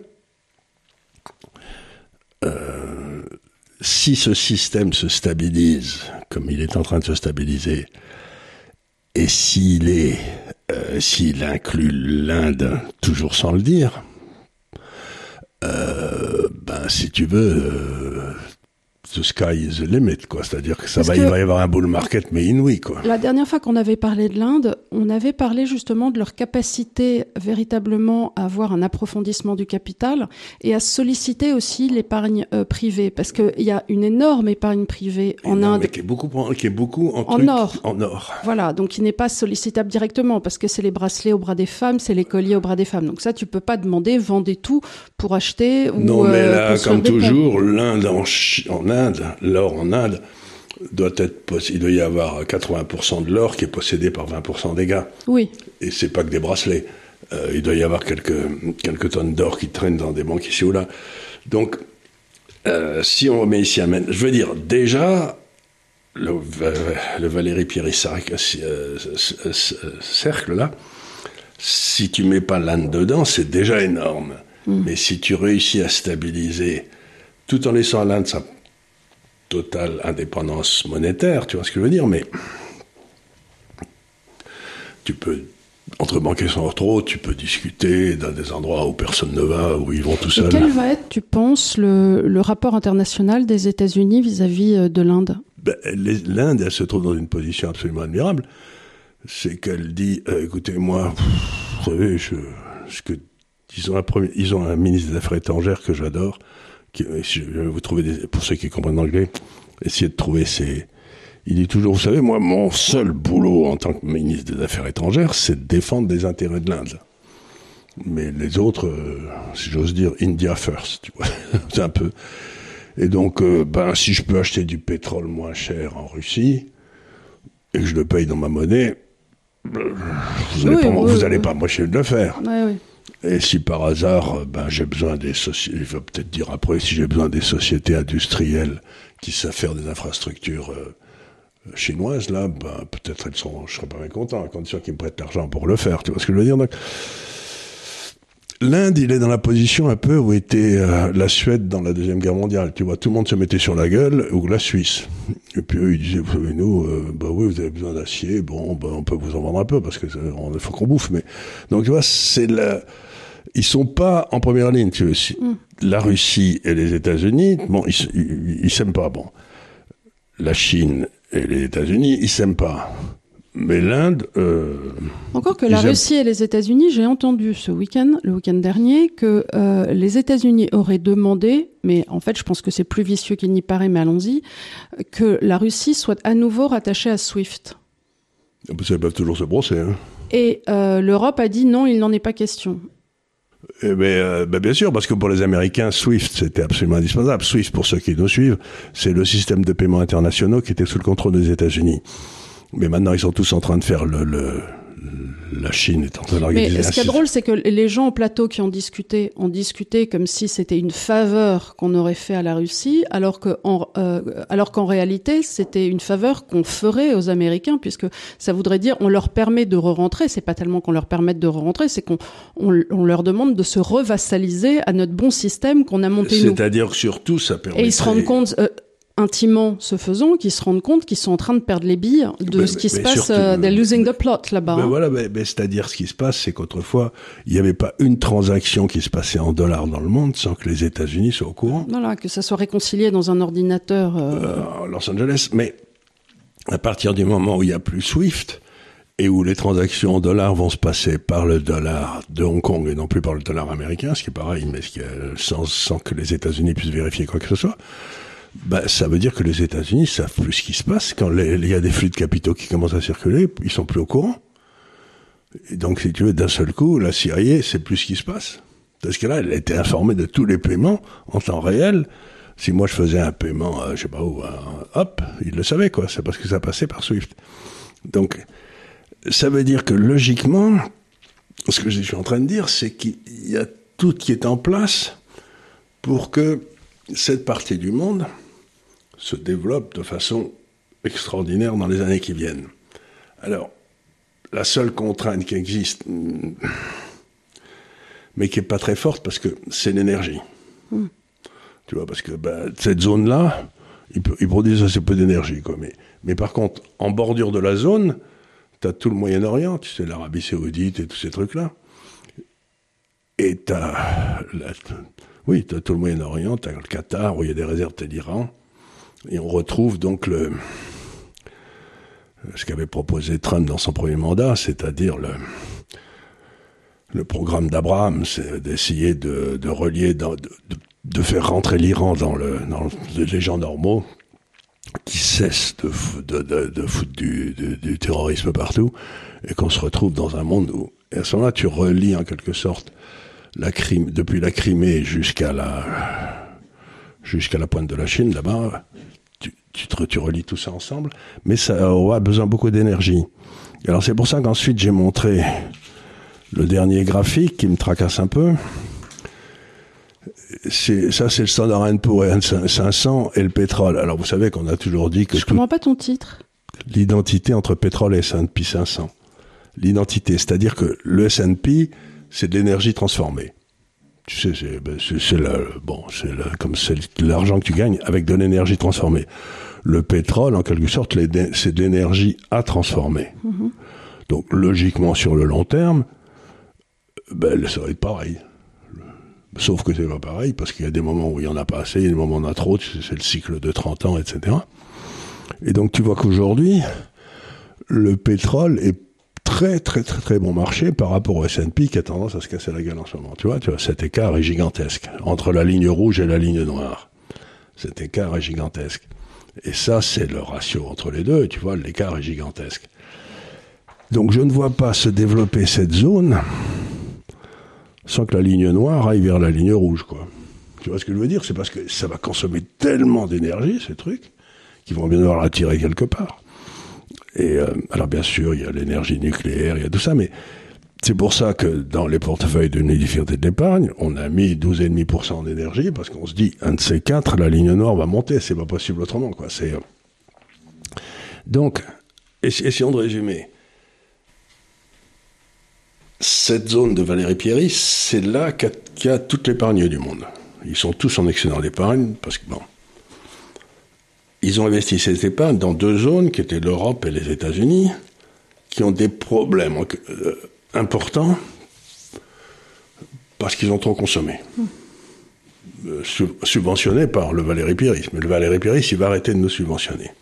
Euh, si ce système se stabilise, comme il est en train de se stabiliser, et s'il est, euh, s'il inclut l'Inde, toujours sans le dire, euh, ben si tu veux, euh, the sky is the limit, quoi. C'est-à-dire que ça va, que il va y avoir un bull market, mais inouï, quoi. La dernière fois qu'on avait parlé de l'Inde, on avait parlé justement de leur capacité véritablement à avoir un approfondissement du capital et à solliciter aussi l'épargne euh, privée, parce qu'il y a une énorme épargne privée en non, Inde. Mais qui est beaucoup, qui est beaucoup en, en truc, or. En or. Voilà, donc qui n'est pas sollicitable directement, parce que c'est les bracelets au bras des femmes, c'est les colliers au bras des femmes. Donc ça, tu peux pas demander, vendez tout pour acheter ou non, mais là, euh, comme toujours, l'Inde en, en Inde, l'or en Inde, doit être possédé, il doit y avoir quatre-vingts pour cent de l'or qui est possédé par vingt pour cent des gars. Oui. Et c'est pas que des bracelets. Euh, il doit y avoir quelques, quelques tonnes d'or qui traînent dans des banques ici ou là. Donc, euh, si on remet ici un... Je veux dire, déjà, le, le Valéry Pierry cercle, là, si tu mets pas l'Inde dedans, c'est déjà énorme. Mmh. Mais si tu réussis à stabiliser, tout en laissant à l'Inde sa totale indépendance monétaire, tu vois ce que je veux dire, mais tu peux, entre banques et centraux, tu peux discuter dans des endroits où personne ne va, où ils vont tout seuls. Et quel va être, tu penses, le, le rapport international des États-Unis vis-à-vis de l'Inde ? Ben, les, L'Inde, elle se trouve dans une position absolument admirable. C'est qu'elle dit, euh, écoutez, moi, pff, vous savez, je, ce que, ils ont un premier, ils ont un ministre des Affaires étrangères que j'adore, qui, je vais vous trouver des, pour ceux qui comprennent l'anglais, essayez de trouver ces, il dit toujours, vous savez, moi, mon seul boulot en tant que ministre des Affaires étrangères, c'est de défendre les intérêts de l'Inde. Mais les autres, euh, si j'ose dire, India first, tu vois, c'est un peu. Et donc, euh, ben, si je peux acheter du pétrole moins cher en Russie, et que je le paye dans ma monnaie, vous n'allez oui, pas, oui, vous oui. pas m'empêcher de le faire. Ouais, oui. Et si par hasard, ben, j'ai besoin des sociétés, il va peut-être dire après, si j'ai besoin des sociétés industrielles qui savent faire des infrastructures euh, chinoises, là, ben, peut-être elles sont, je serais pas mécontent, à condition qu'ils me prêtent l'argent pour le faire, tu vois ce que je veux dire, donc. L'Inde, il est dans la position un peu où était euh, la Suède dans la Deuxième Guerre mondiale. Tu vois, tout le monde se mettait sur la gueule, ou la Suisse. Et puis eux, ils disaient, vous savez, nous, euh, bah oui, vous avez besoin d'acier, bon, bah, on peut vous en vendre un peu, parce que il faut qu'on bouffe. Mais donc, tu vois, c'est la... Ils sont pas en première ligne, tu vois. Si mm. La Russie et les États-Unis, bon, ils, ils, ils s'aiment pas, bon. La Chine et les États-Unis, ils s'aiment pas. Mais l'Inde... Euh, Encore que la Russie aiment... et les États-Unis, j'ai entendu ce week-end, le week-end dernier, que euh, les États-Unis auraient demandé, mais en fait je pense que c'est plus vicieux qu'il n'y paraît, mais allons-y, que la Russie soit à nouveau rattachée à SWIFT. Ils peuvent toujours se brosser. Hein. Et euh, l'Europe a dit non, il n'en est pas question. Eh ben, euh, ben bien sûr, parce que pour les Américains, SWIFT, c'était absolument indispensable. SWIFT, pour ceux qui nous suivent, c'est le système de paiement internationaux qui était sous le contrôle des États-Unis. Mais maintenant, ils sont tous en train de faire le... le la Chine est en train d'organiser... Mais ce qui est drôle, c'est que les gens au plateau qui ont discuté, ont discuté comme si c'était une faveur qu'on aurait fait à la Russie, alors que, en, euh, alors qu'en réalité, c'était une faveur qu'on ferait aux Américains, puisque ça voudrait dire on leur permet de re-rentrer. C'est pas tellement qu'on leur permette de re-rentrer, c'est qu'on on, on leur demande de se revassaliser à notre bon système qu'on a monté nous. C'est-à-dire que surtout, ça permet... Et ils se rendent compte... Euh, intimement se faisant, qu'ils se rendent compte qu'ils sont en train de perdre les billes de mais, ce qui mais, se passe, surtout, euh, they're losing the plot là-bas. Mais hein. Voilà, mais, mais c'est-à-dire ce qui se passe, c'est qu'autrefois, il n'y avait pas une transaction qui se passait en dollars dans le monde sans que les États-Unis soient au courant. Voilà, que ça soit réconcilié dans un ordinateur. Euh... Euh, Los Angeles, mais à partir du moment où il n'y a plus SWIFT, et où les transactions en dollars vont se passer par le dollar de Hong Kong et non plus par le dollar américain, ce qui est pareil, mais ce qui est, sans, sans que les États-Unis puissent vérifier quoi que ce soit, bah, ça veut dire que les États-Unis savent plus ce qui se passe. Quand il y a des flux de capitaux qui commencent à circuler, ils sont plus au courant. Et donc, si tu veux, d'un seul coup, la C I A sait plus ce qui se passe. Parce que là, elle était informée de tous les paiements en temps réel. Si moi je faisais un paiement, euh, je sais pas où, euh, hop, ils le savaient, quoi. C'est parce que ça passait par SWIFT. Donc, ça veut dire que logiquement, ce que je suis en train de dire, c'est qu'il y a tout qui est en place pour que cette partie du monde se développe de façon extraordinaire dans les années qui viennent. Alors, la seule contrainte qui existe, mais qui est pas très forte, parce que c'est l'énergie. Mmh. Tu vois, parce que ben, cette zone-là, ils, ils produisent assez peu d'énergie, quoi. Mais, mais par contre, en bordure de la zone, t'as tout le Moyen-Orient, tu sais, l'Arabie Saoudite et tous ces trucs-là. Et t'as... La, oui, t'as tout le Moyen-Orient, t'as le Qatar, où il y a des réserves, t'as l'Iran. Et on retrouve donc le... ce qu'avait proposé Trump dans son premier mandat, c'est-à-dire le... le programme d'Abraham, c'est d'essayer de, de relier, dans, de, de faire rentrer l'Iran dans, le, dans les gens normaux, qui cessent de, de, de, de foutre du, du, du terrorisme partout, et qu'on se retrouve dans un monde où, et à ce moment-là, tu relis en quelque sorte la Crimée, depuis la Crimée jusqu'à la, jusqu'à la pointe de la Chine, là-bas, tu, tu, te, tu relis tout ça ensemble, mais ça aura besoin beaucoup d'énergie. Et alors c'est pour ça qu'ensuite j'ai montré le dernier graphique qui me tracasse un peu. C'est, ça, c'est le Standard and Poor's cinq cents et le pétrole. Alors, vous savez qu'on a toujours dit que... Je comprends pas ton titre. L'identité entre pétrole et S and P cinq cents. L'identité, c'est-à-dire que le S and P, c'est de l'énergie transformée. Tu sais, c'est, ben, c'est, c'est la, bon, c'est la, comme c'est l'argent que tu gagnes avec de l'énergie transformée. Le pétrole, en quelque sorte, c'est de l'énergie à transformer. Mmh. Donc, logiquement, sur le long terme, ben, ça va être pareil. Sauf que c'est pas pareil, parce qu'il y a des moments où il y en a pas assez, il y a des moments où il y en a trop, c'est le cycle de trente ans, et cetera. Et donc, tu vois qu'aujourd'hui, le pétrole est très, très, très, très bon marché par rapport au S and P qui a tendance à se casser la gueule en ce moment. Tu vois, tu vois, cet écart est gigantesque. Entre la ligne rouge et la ligne noire. Cet écart est gigantesque. Et ça, c'est le ratio entre les deux, et tu vois, l'écart est gigantesque. Donc, je ne vois pas se développer cette zone sans que la ligne noire aille vers la ligne rouge, quoi. Tu vois ce que je veux dire? C'est parce que ça va consommer tellement d'énergie, ces trucs, qu'ils vont bien devoir la tirer quelque part. Et euh, alors, bien sûr, il y a l'énergie nucléaire, il y a tout ça, mais c'est pour ça que dans les portefeuilles de Unifié d'épargne, on a mis douze virgule cinq pour cent d'énergie, parce qu'on se dit, un de ces quatre, la ligne noire va monter, c'est pas possible autrement, quoi. C'est... Donc, essayons de résumer. Cette zone de Valérie Pierry, c'est là qu'il y a toute l'épargne du monde. Ils sont tous en excédent d'épargne, parce que bon, ils ont investi cette épargne dans deux zones, qui étaient l'Europe et les États-Unis, qui ont des problèmes euh, importants, parce qu'ils ont trop consommé. Mmh. Euh, sub- subventionnés par le Valérie Pierry. Mais le Valérie Pierry, il va arrêter de nous subventionner.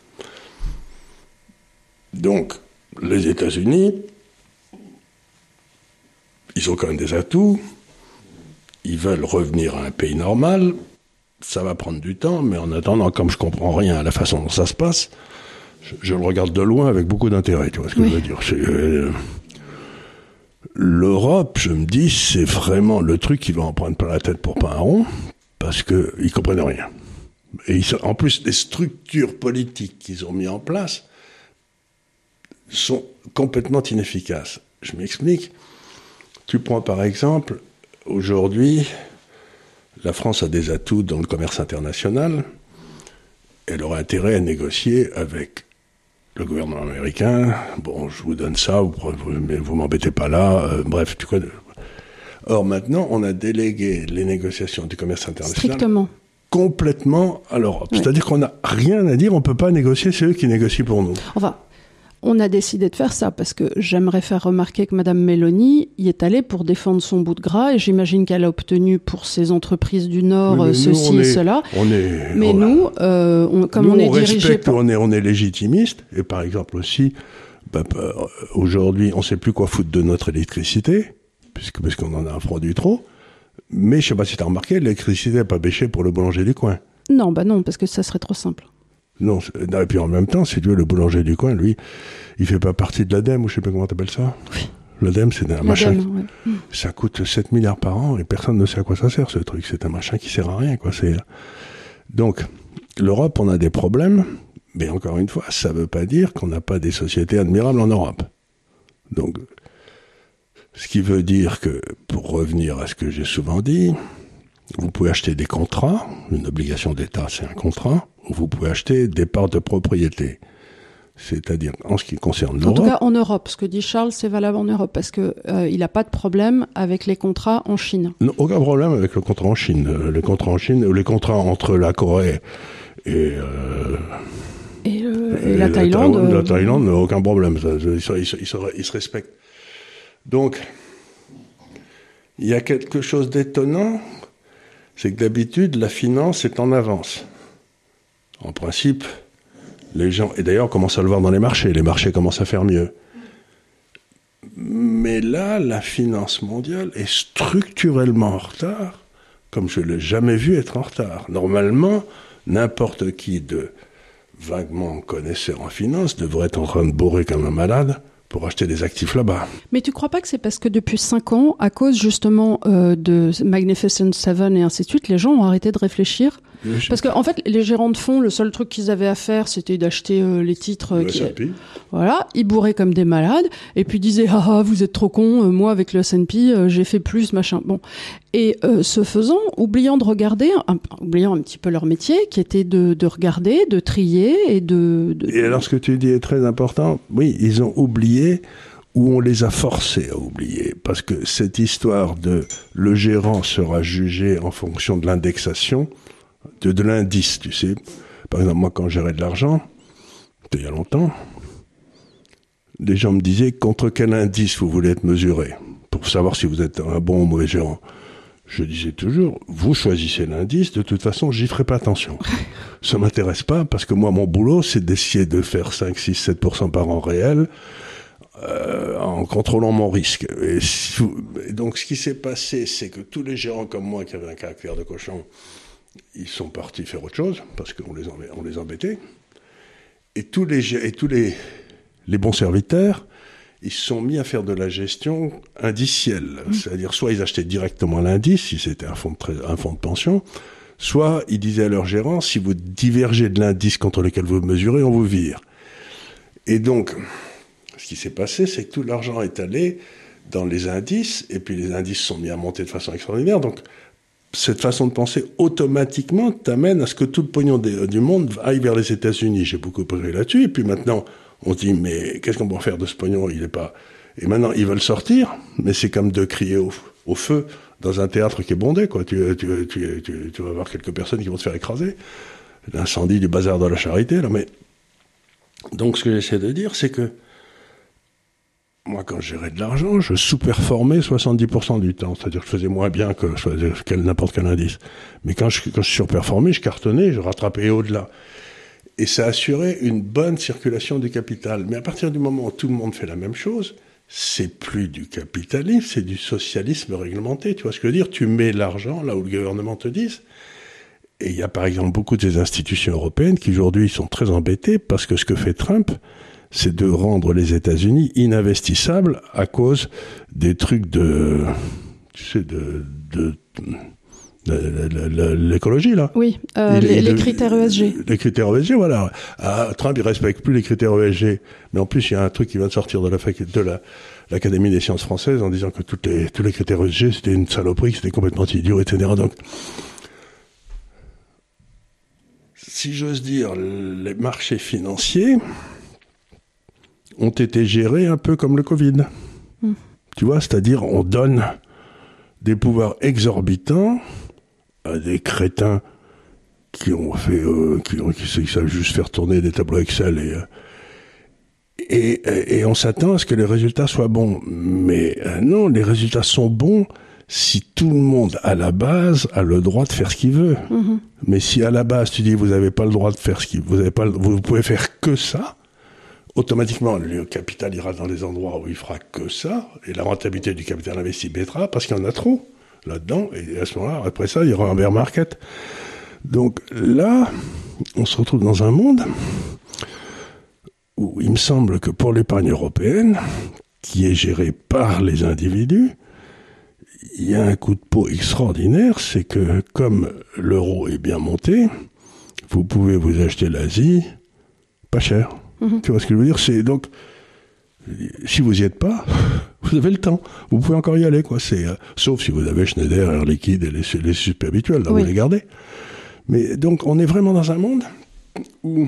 Donc, les États-Unis, ils ont quand même des atouts, ils veulent revenir à un pays normal, ça va prendre du temps, mais en attendant, comme je comprends rien à la façon dont ça se passe, je, je le regarde de loin avec beaucoup d'intérêt, tu vois ce que oui. je veux dire. C'est, euh, l'Europe, je me dis, c'est vraiment le truc qui va en prendre plein la tête pour pas un rond, parce qu'ils comprennent rien. Et ils, en plus, les structures politiques qu'ils ont mis en place sont complètement inefficaces. Je m'explique. Tu prends par exemple, aujourd'hui, la France a des atouts dans le commerce international. Elle aurait intérêt à négocier avec le gouvernement américain. Bon, je vous donne ça, vous, mais vous m'embêtez pas là. Euh, bref, tu connais. Or, maintenant, on a délégué les négociations du commerce international strictement complètement à l'Europe. Oui. C'est-à-dire qu'on n'a rien à dire, on ne peut pas négocier, c'est eux qui négocient pour nous. Enfin, on a décidé de faire ça parce que j'aimerais faire remarquer que Mme Meloni y est allée pour défendre son bout de gras et j'imagine qu'elle a obtenu pour ses entreprises du Nord oui, ceci nous, et est, cela. On est, mais on nous, euh, on, comme nous, on est on dirigé respecte, par... on est, on est légitimiste et par exemple aussi, bah, bah, aujourd'hui, on ne sait plus quoi foutre de notre électricité puisque, parce qu'on en a un produit trop. Mais je ne sais pas si tu as remarqué, l'électricité n'est pas bêchée pour le boulanger du coin. Non, bah non, parce que ça serait trop simple. Non, et puis en même temps, si tu veux, le boulanger du coin, lui, il fait pas partie de l'ADEME, ou je sais pas comment t'appelles ça. Oui. L'ADEME, c'est un L'A D E M, machin. Ouais. Ça coûte sept milliards par an et personne ne sait à quoi ça sert, ce truc. C'est un machin qui sert à rien, quoi. C'est... Donc, l'Europe, on a des problèmes, mais encore une fois, ça veut pas dire qu'on n'a pas des sociétés admirables en Europe. Donc, ce qui veut dire que, pour revenir à ce que j'ai souvent dit, vous pouvez acheter des contrats, une obligation d'État, c'est un contrat, ou vous pouvez acheter des parts de propriété. C'est-à-dire, en ce qui concerne l'Europe... En tout cas, en Europe. Ce que dit Charles, c'est valable en Europe, parce qu'il euh, n'a pas de problème avec les contrats en Chine. Non, aucun problème avec le contrat en Chine. Les contrats en Chine, ou les contrats entre la Corée et... Euh, et, euh, et, et la, la Thaïlande... Thaïlande, euh... La Thaïlande, aucun problème. Ça, ils, se, ils, se, ils, se, ils se respectent. Donc, il y a quelque chose d'étonnant, c'est que d'habitude, la finance est en avance. En principe, les gens... Et d'ailleurs, on commence à le voir dans les marchés. Les marchés commencent à faire mieux. Mais là, la finance mondiale est structurellement en retard, comme je ne l'ai jamais vu être en retard. Normalement, n'importe qui de vaguement connaisseur en finance devrait être en train de bourrer comme un malade pour acheter des actifs là-bas. Mais tu ne crois pas que c'est parce que depuis cinq ans, à cause justement euh, de Magnificent Seven et ainsi de suite, les gens ont arrêté de réfléchir ? Parce qu'en en fait, les gérants de fonds, le seul truc qu'ils avaient à faire, c'était d'acheter euh, les titres. Euh, le qui... S and P. Voilà, ils bourraient comme des malades, et puis disaient « Ah ah, vous êtes trop cons, euh, moi avec le S and P, euh, j'ai fait plus, machin. » Bon. Et euh, ce faisant, oubliant de regarder, un, oubliant un petit peu leur métier, qui était de, de regarder, de trier et de, de... Et alors, ce que tu dis est très important. Oui, ils ont oublié où on les a forcés à oublier. Parce que cette histoire de le gérant sera jugé en fonction de l'indexation, de, de l'indice, tu sais. Par exemple, moi, quand je gérais de l'argent, c'était il y a longtemps, les gens me disaient contre quel indice vous voulez être mesuré pour savoir si vous êtes un bon ou mauvais gérant. Je disais toujours, vous choisissez l'indice, de toute façon, j'y ferai pas attention. Ça m'intéresse pas, parce que moi, mon boulot, c'est d'essayer de faire cinq, six, sept pour cent par an réel, euh, en contrôlant mon risque. Et, si, et donc, ce qui s'est passé, c'est que tous les gérants comme moi, qui avaient un caractère de cochon, ils sont partis faire autre chose, parce qu'on les, on les embêtait. Et tous les, et tous les, les bons serviteurs, ils se sont mis à faire de la gestion indicielle. Mmh. C'est-à-dire, soit ils achetaient directement l'indice, si c'était un fonds de, tra- un fonds de pension, soit ils disaient à leur gérant, si vous divergez de l'indice contre lequel vous mesurez, on vous vire. Et donc, ce qui s'est passé, c'est que tout l'argent est allé dans les indices, et puis les indices sont mis à monter de façon extraordinaire. Donc, cette façon de penser, automatiquement, t'amène à ce que tout le pognon des, du monde aille vers les États-Unis. J'ai beaucoup parlé là-dessus, et puis maintenant, on se dit, mais qu'est-ce qu'on peut faire de ce pognon? Il est pas. Et maintenant, ils veulent sortir, mais c'est comme de crier au, au feu dans un théâtre qui est bondé, quoi. Tu, tu, tu, tu, tu vas voir quelques personnes qui vont se faire écraser. L'incendie du bazar de la Charité, là. Mais donc, ce que j'essaie de dire, c'est que moi, quand je gérais de l'argent, je sous-performais soixante-dix pour cent du temps. C'est-à-dire que je faisais moins bien que je faisais quel, n'importe quel indice. Mais quand je, quand je surperformais, je cartonnais, je rattrapais au-delà. Et ça assurait une bonne circulation du capital. Mais à partir du moment où tout le monde fait la même chose, c'est plus du capitalisme, c'est du socialisme réglementé. Tu vois ce que je veux dire? Tu mets l'argent là où le gouvernement te dit. Et il y a par exemple beaucoup de ces institutions européennes qui aujourd'hui sont très embêtées parce que ce que fait Trump, c'est de rendre les États-Unis ininvestissables à cause des trucs de, tu sais, de, de, de, de, de l'écologie, là. Oui, euh, les, les critères E S G. Les critères E S G, voilà. Ah, Trump, il respecte plus les critères E S G. Mais en plus, il y a un truc qui vient de sortir de la faculté, de la, l'Académie des sciences françaises en disant que toutes les, tous les critères E S G, c'était une saloperie, que c'était complètement idiot, et cetera. Donc, si j'ose dire, les marchés financiers ont été gérés un peu comme le Covid. Mmh. Tu vois, c'est-à-dire on donne des pouvoirs exorbitants à des crétins qui ont fait, euh, qui, ont, qui, qui savent juste faire tourner des tableaux Excel et, euh, et, et, et on s'attend à ce que les résultats soient bons. Mais euh, non, les résultats sont bons si tout le monde à la base a le droit de faire ce qu'il veut. Mmh. Mais si à la base tu dis vous n'avez pas le droit de faire ce qu'il vous avez pas, vous pouvez faire que ça. Automatiquement, le capital ira dans les endroits où il fera que ça, et la rentabilité du capital investi baissera parce qu'il y en a trop là-dedans, et à ce moment-là, après ça, il y aura un bear market. Donc là, on se retrouve dans un monde où il me semble que pour l'épargne européenne, qui est gérée par les individus, il y a un coup de peau extraordinaire, c'est que comme l'euro est bien monté, vous pouvez vous acheter l'Asie pas cher. Mmh. Tu vois ce que je veux dire? C'est donc, si vous y êtes pas, vous avez le temps. Vous pouvez encore y aller, quoi. C'est, euh, sauf si vous avez Schneider, Air Liquide et les, les super habituels, là, oui. Vous les gardez. Mais donc, on est vraiment dans un monde où,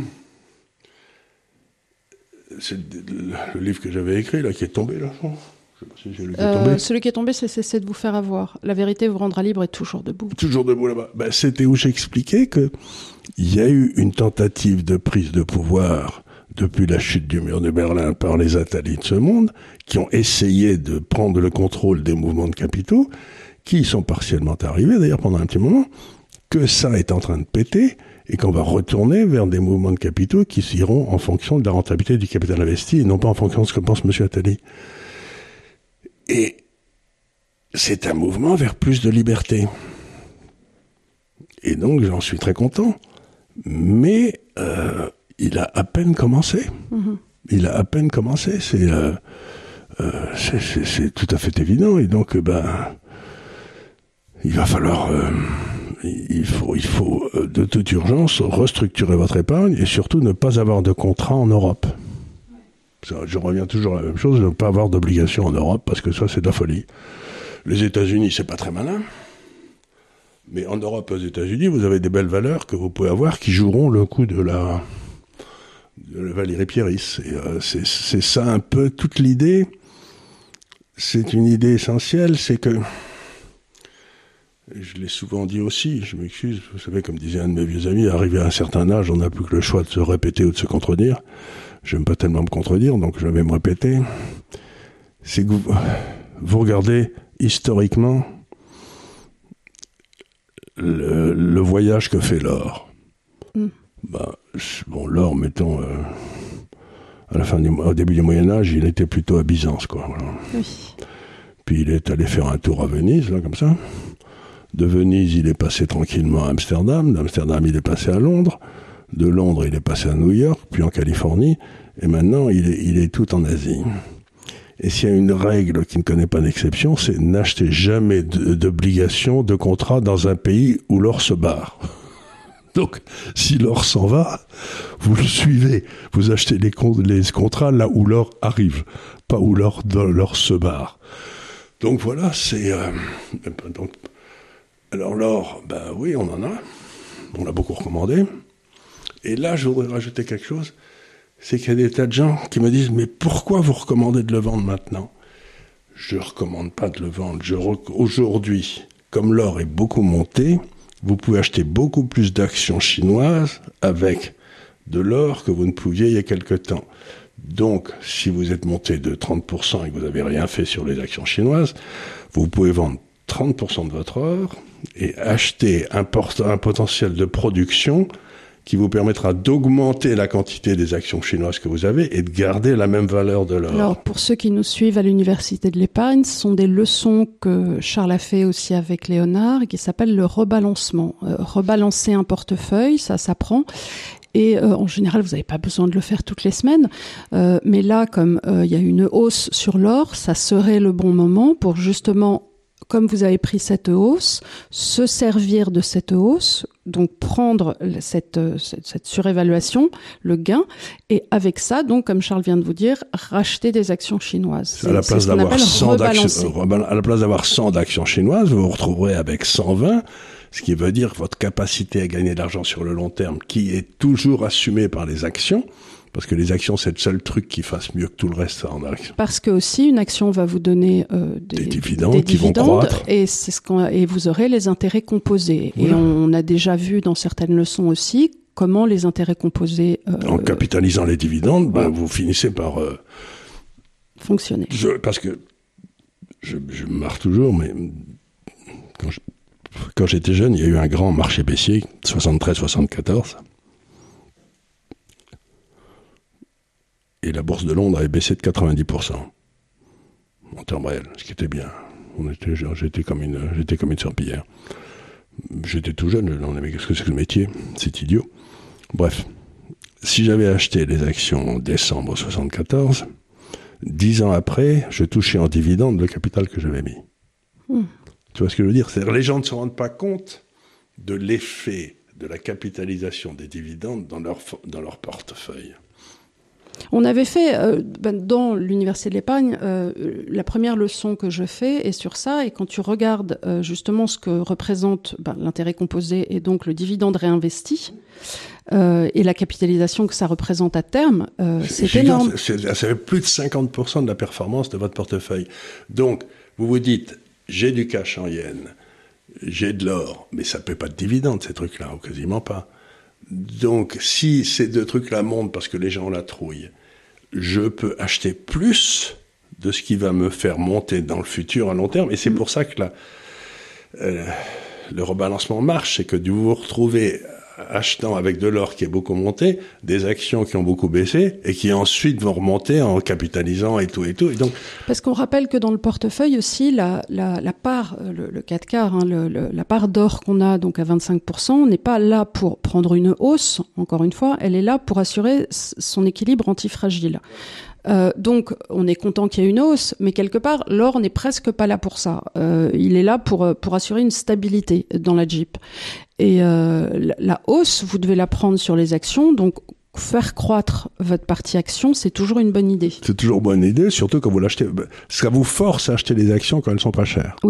c'est le, le livre que j'avais écrit, là, qui est tombé, là. Je sais pas si j'ai lu qui est tombé. Euh, celui qui est tombé, c'est Cessez de vous faire avoir. La vérité vous rendra libre et toujours debout. Toujours debout, là-bas. Ben, c'était où j'expliquais que il y a eu une tentative de prise de pouvoir depuis la chute du mur de Berlin par les Attali de ce monde, qui ont essayé de prendre le contrôle des mouvements de capitaux, qui sont partiellement arrivés, d'ailleurs, pendant un petit moment, que ça est en train de péter, et qu'on va retourner vers des mouvements de capitaux qui iront en fonction de la rentabilité du capital investi, et non pas en fonction de ce que pense M. Attali. Et c'est un mouvement vers plus de liberté. Et donc, j'en suis très content. Mais euh, il a à peine commencé. Mmh. Il a à peine commencé. C'est, euh, euh, c'est, c'est, c'est tout à fait évident. Et donc, ben, il va falloir, euh, il faut, il faut euh, de toute urgence restructurer votre épargne et surtout ne pas avoir de contrat en Europe. Ça, je reviens toujours à la même chose, ne pas avoir d'obligation en Europe parce que ça, c'est de la folie. Les États-Unis, c'est pas très malin. Mais en Europe, aux États-Unis, vous avez des belles valeurs que vous pouvez avoir qui joueront le coup de la, de la Valérie Pieris. Et, euh, c'est, c'est ça un peu toute l'idée c'est une idée essentielle, c'est que, je l'ai souvent dit aussi, je m'excuse, vous savez, comme disait un de mes vieux amis, arrivé à un certain âge, on n'a plus que le choix de se répéter ou de se contredire. J'aime pas tellement me contredire, donc je vais me répéter. C'est que vous, vous regardez historiquement le, le voyage que fait l'or. Mm. Bah, bon, l'or, mettons, euh, à la fin du, au début du Moyen-Âge, il était plutôt à Byzance, quoi. Voilà. Oui. Puis il est allé faire un tour à Venise, là, comme ça. De Venise, il est passé tranquillement à Amsterdam. D'Amsterdam, il est passé à Londres. De Londres, il est passé à New York, puis en Californie. Et maintenant, il est, il est tout en Asie. Et s'il y a une règle qui ne connaît pas d'exception, c'est n'achetez jamais d'obligations, de contrats dans un pays où l'or se barre. Donc, si l'or s'en va, vous le suivez. Vous achetez les, les contrats là où l'or arrive, pas où l'or, l'or se barre. Donc voilà, c'est... Euh, donc, alors l'or, ben oui, on en a. On l'a beaucoup recommandé. Et là, je voudrais rajouter quelque chose. C'est qu'il y a des tas de gens qui me disent « Mais pourquoi vous recommandez de le vendre maintenant ?» Je ne recommande pas de le vendre. Je rec... Aujourd'hui, comme l'or est beaucoup monté, vous pouvez acheter beaucoup plus d'actions chinoises avec de l'or que vous ne pouviez il y a quelque temps. Donc, si vous êtes monté de trente pour cent et que vous n'avez rien fait sur les actions chinoises, vous pouvez vendre trente pour cent de votre or et acheter un, port- un potentiel de production qui vous permettra d'augmenter la quantité des actions chinoises que vous avez et de garder la même valeur de l'or. Alors, pour ceux qui nous suivent à l'Université de l'Épargne, ce sont des leçons que Charles a fait aussi avec Léonard, qui s'appellent le rebalancement. Euh, rebalancer un portefeuille, ça s'apprend. Et euh, en général, vous n'avez pas besoin de le faire toutes les semaines. Euh, mais là, comme il euh, y a une hausse sur l'or, ça serait le bon moment pour justement, comme vous avez pris cette hausse, se servir de cette hausse, donc prendre cette, cette, cette surévaluation, le gain, et avec ça, donc comme Charles vient de vous dire, racheter des actions chinoises. C'est, à la place d'avoir cent d'actions, à la place d'avoir cent d'actions chinoises, vous vous retrouverez avec cent vingt, ce qui veut dire que votre capacité à gagner de l'argent sur le long terme, qui est toujours assumée par les actions, parce que les actions, c'est le seul truc qui fasse mieux que tout le reste en action. Parce que aussi, une action va vous donner euh, des, des dividendes des qui dividendes vont croître. Et, c'est ce qu'on, et vous aurez les intérêts composés. Voilà. Et on a déjà vu dans certaines leçons aussi comment les intérêts composés... Euh, en capitalisant les dividendes, ben, vous finissez par... Euh, fonctionner. Je, parce que je, je me marre toujours, mais quand, je, quand j'étais jeune, il y a eu un grand marché baissier, soixante-treize soixante-quatorze. Et la bourse de Londres avait baissé de quatre-vingt-dix pour cent en termes réels, ce qui était bien. On était, j'étais comme une, j'étais comme une serpillière. J'étais tout jeune, je me disais, mais qu'est-ce que c'est que le métier ? C'est idiot. Bref, si j'avais acheté les actions en décembre soixante-quatorze, dix ans après, je touchais en dividende le capital que j'avais mis. Mmh. Tu vois ce que je veux dire ? C'est-à-dire, les gens ne se rendent pas compte de l'effet de la capitalisation des dividendes dans leur, dans leur portefeuille. On avait fait, euh, ben, dans l'Université de l'Épargne, euh, la première leçon que je fais est sur ça. Et quand tu regardes euh, justement ce que représente ben, l'intérêt composé et donc le dividende réinvesti euh, et la capitalisation que ça représente à terme, euh, c'est, c'est énorme. C'est, c'est, ça fait plus de cinquante pour cent de la performance de votre portefeuille. Donc, vous vous dites, j'ai du cash en yens, j'ai de l'or, mais ça ne paie pas de dividendes, ces trucs-là, ou quasiment pas. Donc, si ces deux trucs-là montent parce que les gens la trouillent, je peux acheter plus de ce qui va me faire monter dans le futur à long terme. Et c'est pour ça que la, euh, le rebalancement marche, c'est que vous vous retrouvez achetant avec de l'or qui est beaucoup monté, des actions qui ont beaucoup baissé et qui ensuite vont remonter en capitalisant et tout et tout. Et donc, parce qu'on rappelle que dans le portefeuille aussi, la, la, la part, le, le quatre quarts, hein, le, le, la part d'or qu'on a donc à vingt-cinq pour cent n'est pas là pour prendre une hausse, encore une fois, elle est là pour assurer son équilibre antifragile. Euh, donc, on est content qu'il y ait une hausse, mais quelque part, l'or n'est presque pas là pour ça. Euh, il est là pour pour assurer une stabilité dans la Jeep. Et euh, la, la hausse, vous devez la prendre sur les actions. Donc, faire croître votre partie action, c'est toujours une bonne idée. C'est toujours une bonne idée, surtout quand vous l'achetez. Ça vous force à acheter les actions quand elles sont pas chères. Oui.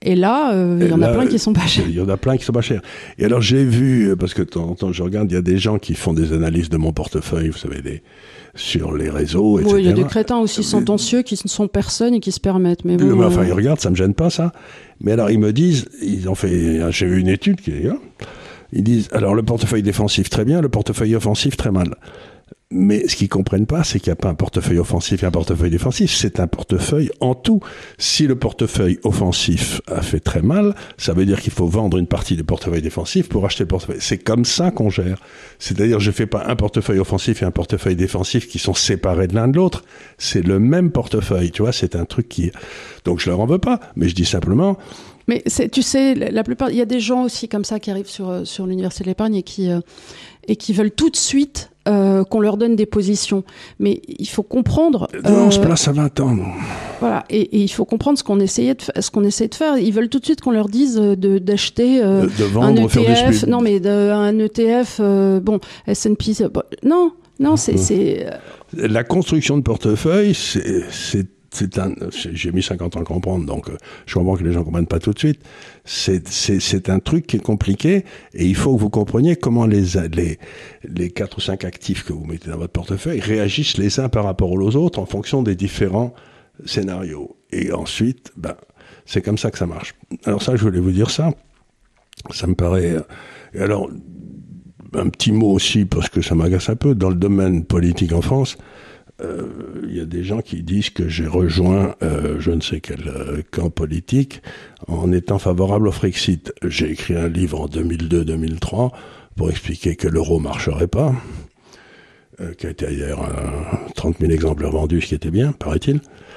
Et là, euh, il y en là, a plein qui sont pas chers. Il y en a plein qui sont pas chers. Et alors j'ai vu, parce que de temps en temps je regarde, il y a des gens qui font des analyses de mon portefeuille, vous savez, des, sur les réseaux, et cetera. Oui, il y a des crétins aussi sentencieux qui ne sont personne et qui se permettent. Mais bon, mais enfin, euh... ils regardent, ça me gêne pas ça. Mais alors ils me disent, ils ont fait, j'ai vu une étude qui est là. Ils disent, alors le portefeuille défensif très bien, le portefeuille offensif très mal. Mais ce qu'ils comprennent pas, c'est qu'il n'y a pas un portefeuille offensif et un portefeuille défensif. C'est un portefeuille en tout. Si le portefeuille offensif a fait très mal, ça veut dire qu'il faut vendre une partie du portefeuille défensif pour acheter le portefeuille. C'est comme ça qu'on gère. C'est-à-dire, je fais pas un portefeuille offensif et un portefeuille défensif qui sont séparés de l'un de l'autre. C'est le même portefeuille. Tu vois, c'est un truc qui... Donc je leur en veux pas. Mais je dis simplement... Mais c'est, tu sais, la plupart, il y a des gens aussi comme ça qui arrivent sur sur l'université de l'épargne et qui euh, et qui veulent tout de suite euh, qu'on leur donne des positions. Mais il faut comprendre. Euh, on se place à vingt ans. Non. Voilà, et, et il faut comprendre ce qu'on essayait de ce qu'on essaie de faire. Ils veulent tout de suite qu'on leur dise de d'acheter euh, de, de vendre, un E T F. faire des... Non, mais de, un E T F. Euh, bon, S and P. Bon, non, non, c'est c'est. La construction de portefeuille, c'est c'est C'est un, j'ai mis cinquante ans à comprendre, donc euh, je comprends que les gens comprennent pas tout de suite. C'est, c'est, c'est un truc qui est compliqué et il faut que vous compreniez comment les, les, les quatre ou cinq actifs que vous mettez dans votre portefeuille réagissent les uns par rapport aux autres en fonction des différents scénarios. Et ensuite, ben, c'est comme ça que ça marche. Alors ça, je voulais vous dire ça. Ça me paraît... Et alors, un petit mot aussi, parce que ça m'agace un peu, dans le domaine politique en France, il euh, y a des gens qui disent que j'ai rejoint euh, je ne sais quel euh, camp politique en étant favorable au Frexit. J'ai écrit un livre en deux mille deux deux mille trois pour expliquer que l'euro marcherait pas, euh, qui a été d'ailleurs euh, trente mille exemplaires vendus, ce qui était bien, paraît-il.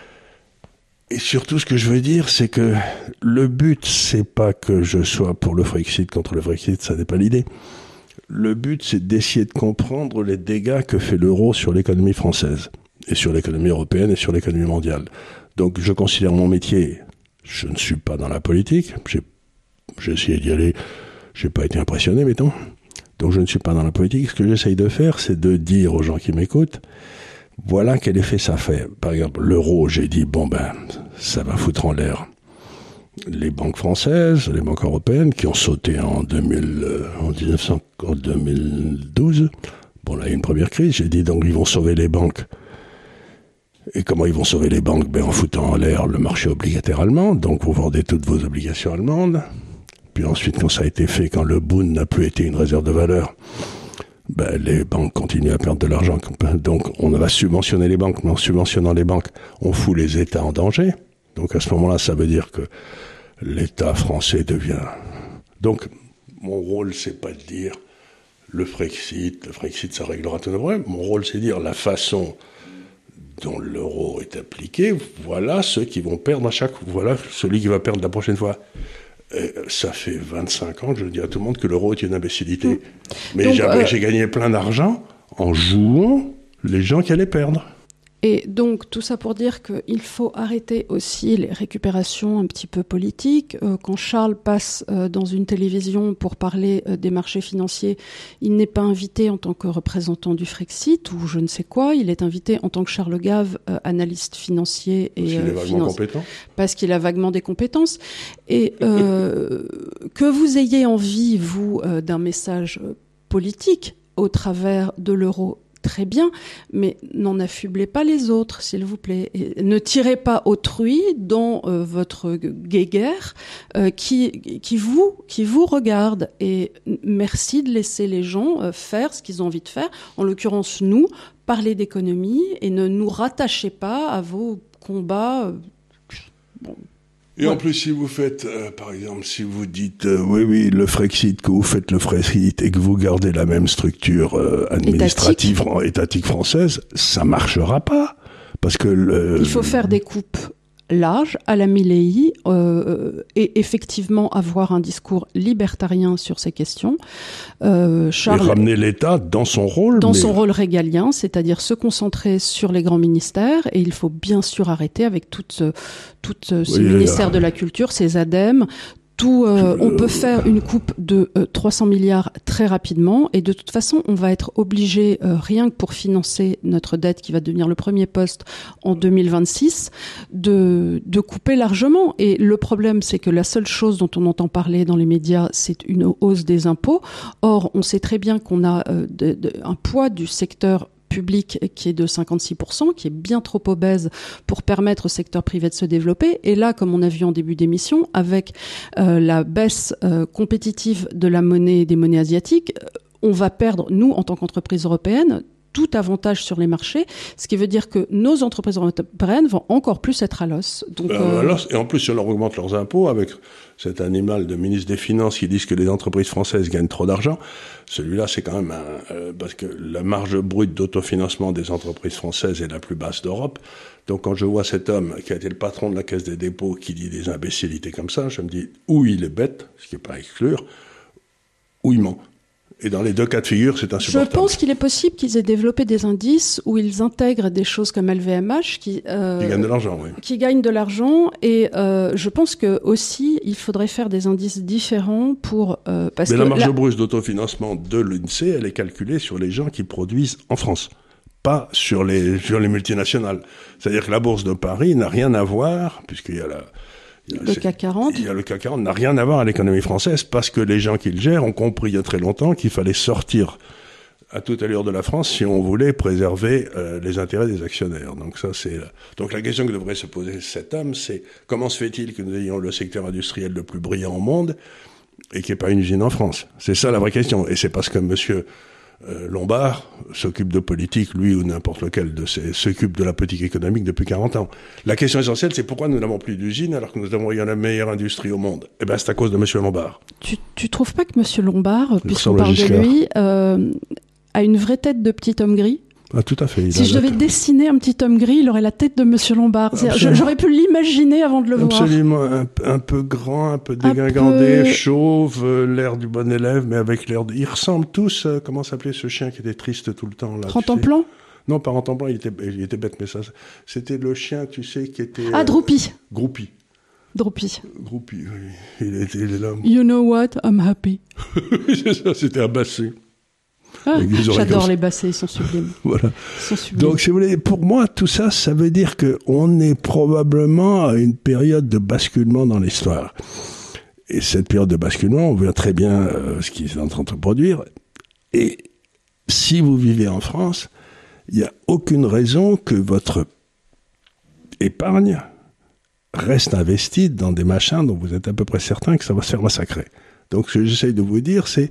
Et surtout, ce que je veux dire, c'est que le but, c'est pas que je sois pour le Frexit, contre le Frexit, ça n'est pas l'idée. Le but, c'est d'essayer de comprendre les dégâts que fait l'euro sur l'économie française, et sur l'économie européenne, et sur l'économie mondiale. Donc, je considère mon métier, je ne suis pas dans la politique, j'ai, j'ai essayé d'y aller, j'ai pas été impressionné, mettons. Donc, je ne suis pas dans la politique. Ce que j'essaye de faire, c'est de dire aux gens qui m'écoutent, voilà quel effet ça fait. Par exemple, l'euro, j'ai dit, bon ben, ça va foutre en l'air les banques françaises, les banques européennes, qui ont sauté en deux mille, euh, en dix-neuf cents, en deux mille douze. Bon, là, il y a une première crise. J'ai dit, donc, ils vont sauver les banques. Et comment ils vont sauver les banques? Ben, en foutant en l'air le marché obligataire allemand. Donc, vous vendez toutes vos obligations allemandes. Puis ensuite, quand ça a été fait, quand le Bund n'a plus été une réserve de valeur, ben, les banques continuent à perdre de l'argent. Donc, on va subventionner les banques. Mais en subventionnant les banques, on fout les États en danger. Donc à ce moment-là, ça veut dire que l'État français devient... Donc, mon rôle, c'est pas de dire le Frexit, le Frexit, ça réglera tous nos problèmes. Mon rôle, c'est de dire la façon dont l'euro est appliqué, voilà ceux qui vont perdre à chaque... Voilà celui qui va perdre la prochaine fois. Et ça fait vingt-cinq ans que je dis à tout le monde que l'euro est une imbécilité. Mmh. Mais Donc, euh... j'ai gagné plein d'argent en jouant les gens qui allaient perdre. Et donc, tout ça pour dire qu'il faut arrêter aussi les récupérations un petit peu politiques. Euh, quand Charles passe euh, dans une télévision pour parler euh, des marchés financiers, il n'est pas invité en tant que représentant du Frexit ou je ne sais quoi. Il est invité en tant que Charles Gave, euh, analyste financier. Et, parce qu'il est vaguement finance... compétent. Parce qu'il a vaguement des compétences. Et euh, que vous ayez envie, vous, euh, d'un message politique au travers de l'euro, très bien, mais n'en affublez pas les autres, s'il vous plaît. Et ne tirez pas autrui dans euh, votre guéguerre euh, qui, qui, vous, qui vous regarde. Et merci de laisser les gens euh, faire ce qu'ils ont envie de faire. En l'occurrence, nous, parler d'économie et ne nous rattachez pas à vos combats. Euh, bon. Et ouais. En plus, si vous faites, euh, par exemple, si vous dites, euh, oui, oui, le Frexit, que vous faites le Frexit et que vous gardez la même structure euh, administrative étatique. étatique française, ça marchera pas. Parce que le... Il faut faire des coupes larges à la Milley euh, et effectivement avoir un discours libertarien sur ces questions. Euh, Charles, et ramener l'État dans son rôle. Dans mais... son rôle régalien, c'est-à-dire se concentrer sur les grands ministères. Et il faut bien sûr arrêter avec toutes, toutes oui, ces ministères de la culture, ces ADEME, Tout, euh, on peut faire une coupe de euh, trois cents milliards très rapidement et de toute façon, on va être obligé, euh, rien que pour financer notre dette qui va devenir le premier poste en deux mille vingt-six, de, de couper largement. Et le problème, c'est que la seule chose dont on entend parler dans les médias, c'est une hausse des impôts. Or, on sait très bien qu'on a euh, de, de, un poids du secteur public qui est de cinquante-six pour cent, qui est bien trop obèse pour permettre au secteur privé de se développer. Et là, comme on a vu en début d'émission, avec euh, la baisse euh, compétitive de la monnaie des monnaies asiatiques, on va perdre, nous, en tant qu'entreprise européenne, tout avantage sur les marchés, ce qui veut dire que nos entreprises européennes vont encore plus être à l'os. Donc, euh, euh... Et en plus, si on leur augmente leurs impôts, avec cet animal de ministre des Finances qui disent que les entreprises françaises gagnent trop d'argent, celui-là, c'est quand même un... Euh, parce que la marge brute d'autofinancement des entreprises françaises est la plus basse d'Europe. Donc quand je vois cet homme qui a été le patron de la Caisse des dépôts qui dit des imbécilités comme ça, je me dis, ou il est bête, ce qui n'est pas à exclure, ou il ment. Et dans les deux cas de figure, c'est insupportable. Je pense qu'il est possible qu'ils aient développé des indices où ils intègrent des choses comme L V M H qui, euh, qui gagnent de l'argent, oui. Qui gagnent de l'argent. Et euh, je pense que aussi, il faudrait faire des indices différents pour. Euh, parce Mais que la marge la... brute d'autofinancement de l'INSEE, elle est calculée sur les gens qui produisent en France, pas sur les sur les multinationales. C'est-à-dire que la bourse de Paris n'a rien à voir, puisqu'il y a la Il y a le C A C quarante. Il y a le C A C quarante, n'a rien à voir à l'économie française parce que les gens qui le gèrent ont compris il y a très longtemps qu'il fallait sortir à toute allure de la France si on voulait préserver euh, les intérêts des actionnaires. Donc ça, c'est donc la question que devrait se poser cet homme, c'est comment se fait-il que nous ayons le secteur industriel le plus brillant au monde et qu'il n'y ait pas une usine en France? C'est ça la vraie question. Et c'est parce que Monsieur Euh, Lombard s'occupe de politique, lui ou n'importe lequel de ces, s'occupe de la politique économique depuis quarante ans. La question essentielle, c'est pourquoi nous n'avons plus d'usines alors que nous avons eu la meilleure industrie au monde? Eh ben, c'est à cause de Monsieur Lombard. Tu, tu trouves pas que Monsieur Lombard, puisqu'on parle de lui, euh, a une vraie tête de petit homme gris? Ah, tout à fait. Il si je devais dessiner un petit homme gris, il aurait la tête de Monsieur Lombard. J'aurais pu l'imaginer avant de le Absolument. voir. Absolument. Un, un peu grand, un peu dégingandé, peu... chauve, euh, l'air du bon élève, mais avec l'air de... Ils ressemblent tous, euh, comment s'appelait ce chien qui était triste tout le temps là? Trente-en-plan? Non, pas Trente-en-plan, il était, il était bête, mais ça, c'était le chien, tu sais, qui était... Ah, euh, Droupy. Groupie. Droupy. Groupie, oui. Il, était, il est là. You know what? I'm happy. C'est ça, c'était un basset. Ah, j'adore les bassets, ils sont sublimes. Voilà. Ils sont sublimes. Donc, si vous voulez, pour moi, tout ça, ça veut dire qu'on est probablement à une période de basculement dans l'histoire. Et cette période de basculement, on voit très bien euh, ce qui est en train de se produire. Et si vous vivez en France, il n'y a aucune raison que votre épargne reste investie dans des machins dont vous êtes à peu près certain que ça va se faire massacrer. Donc, ce que j'essaye de vous dire, c'est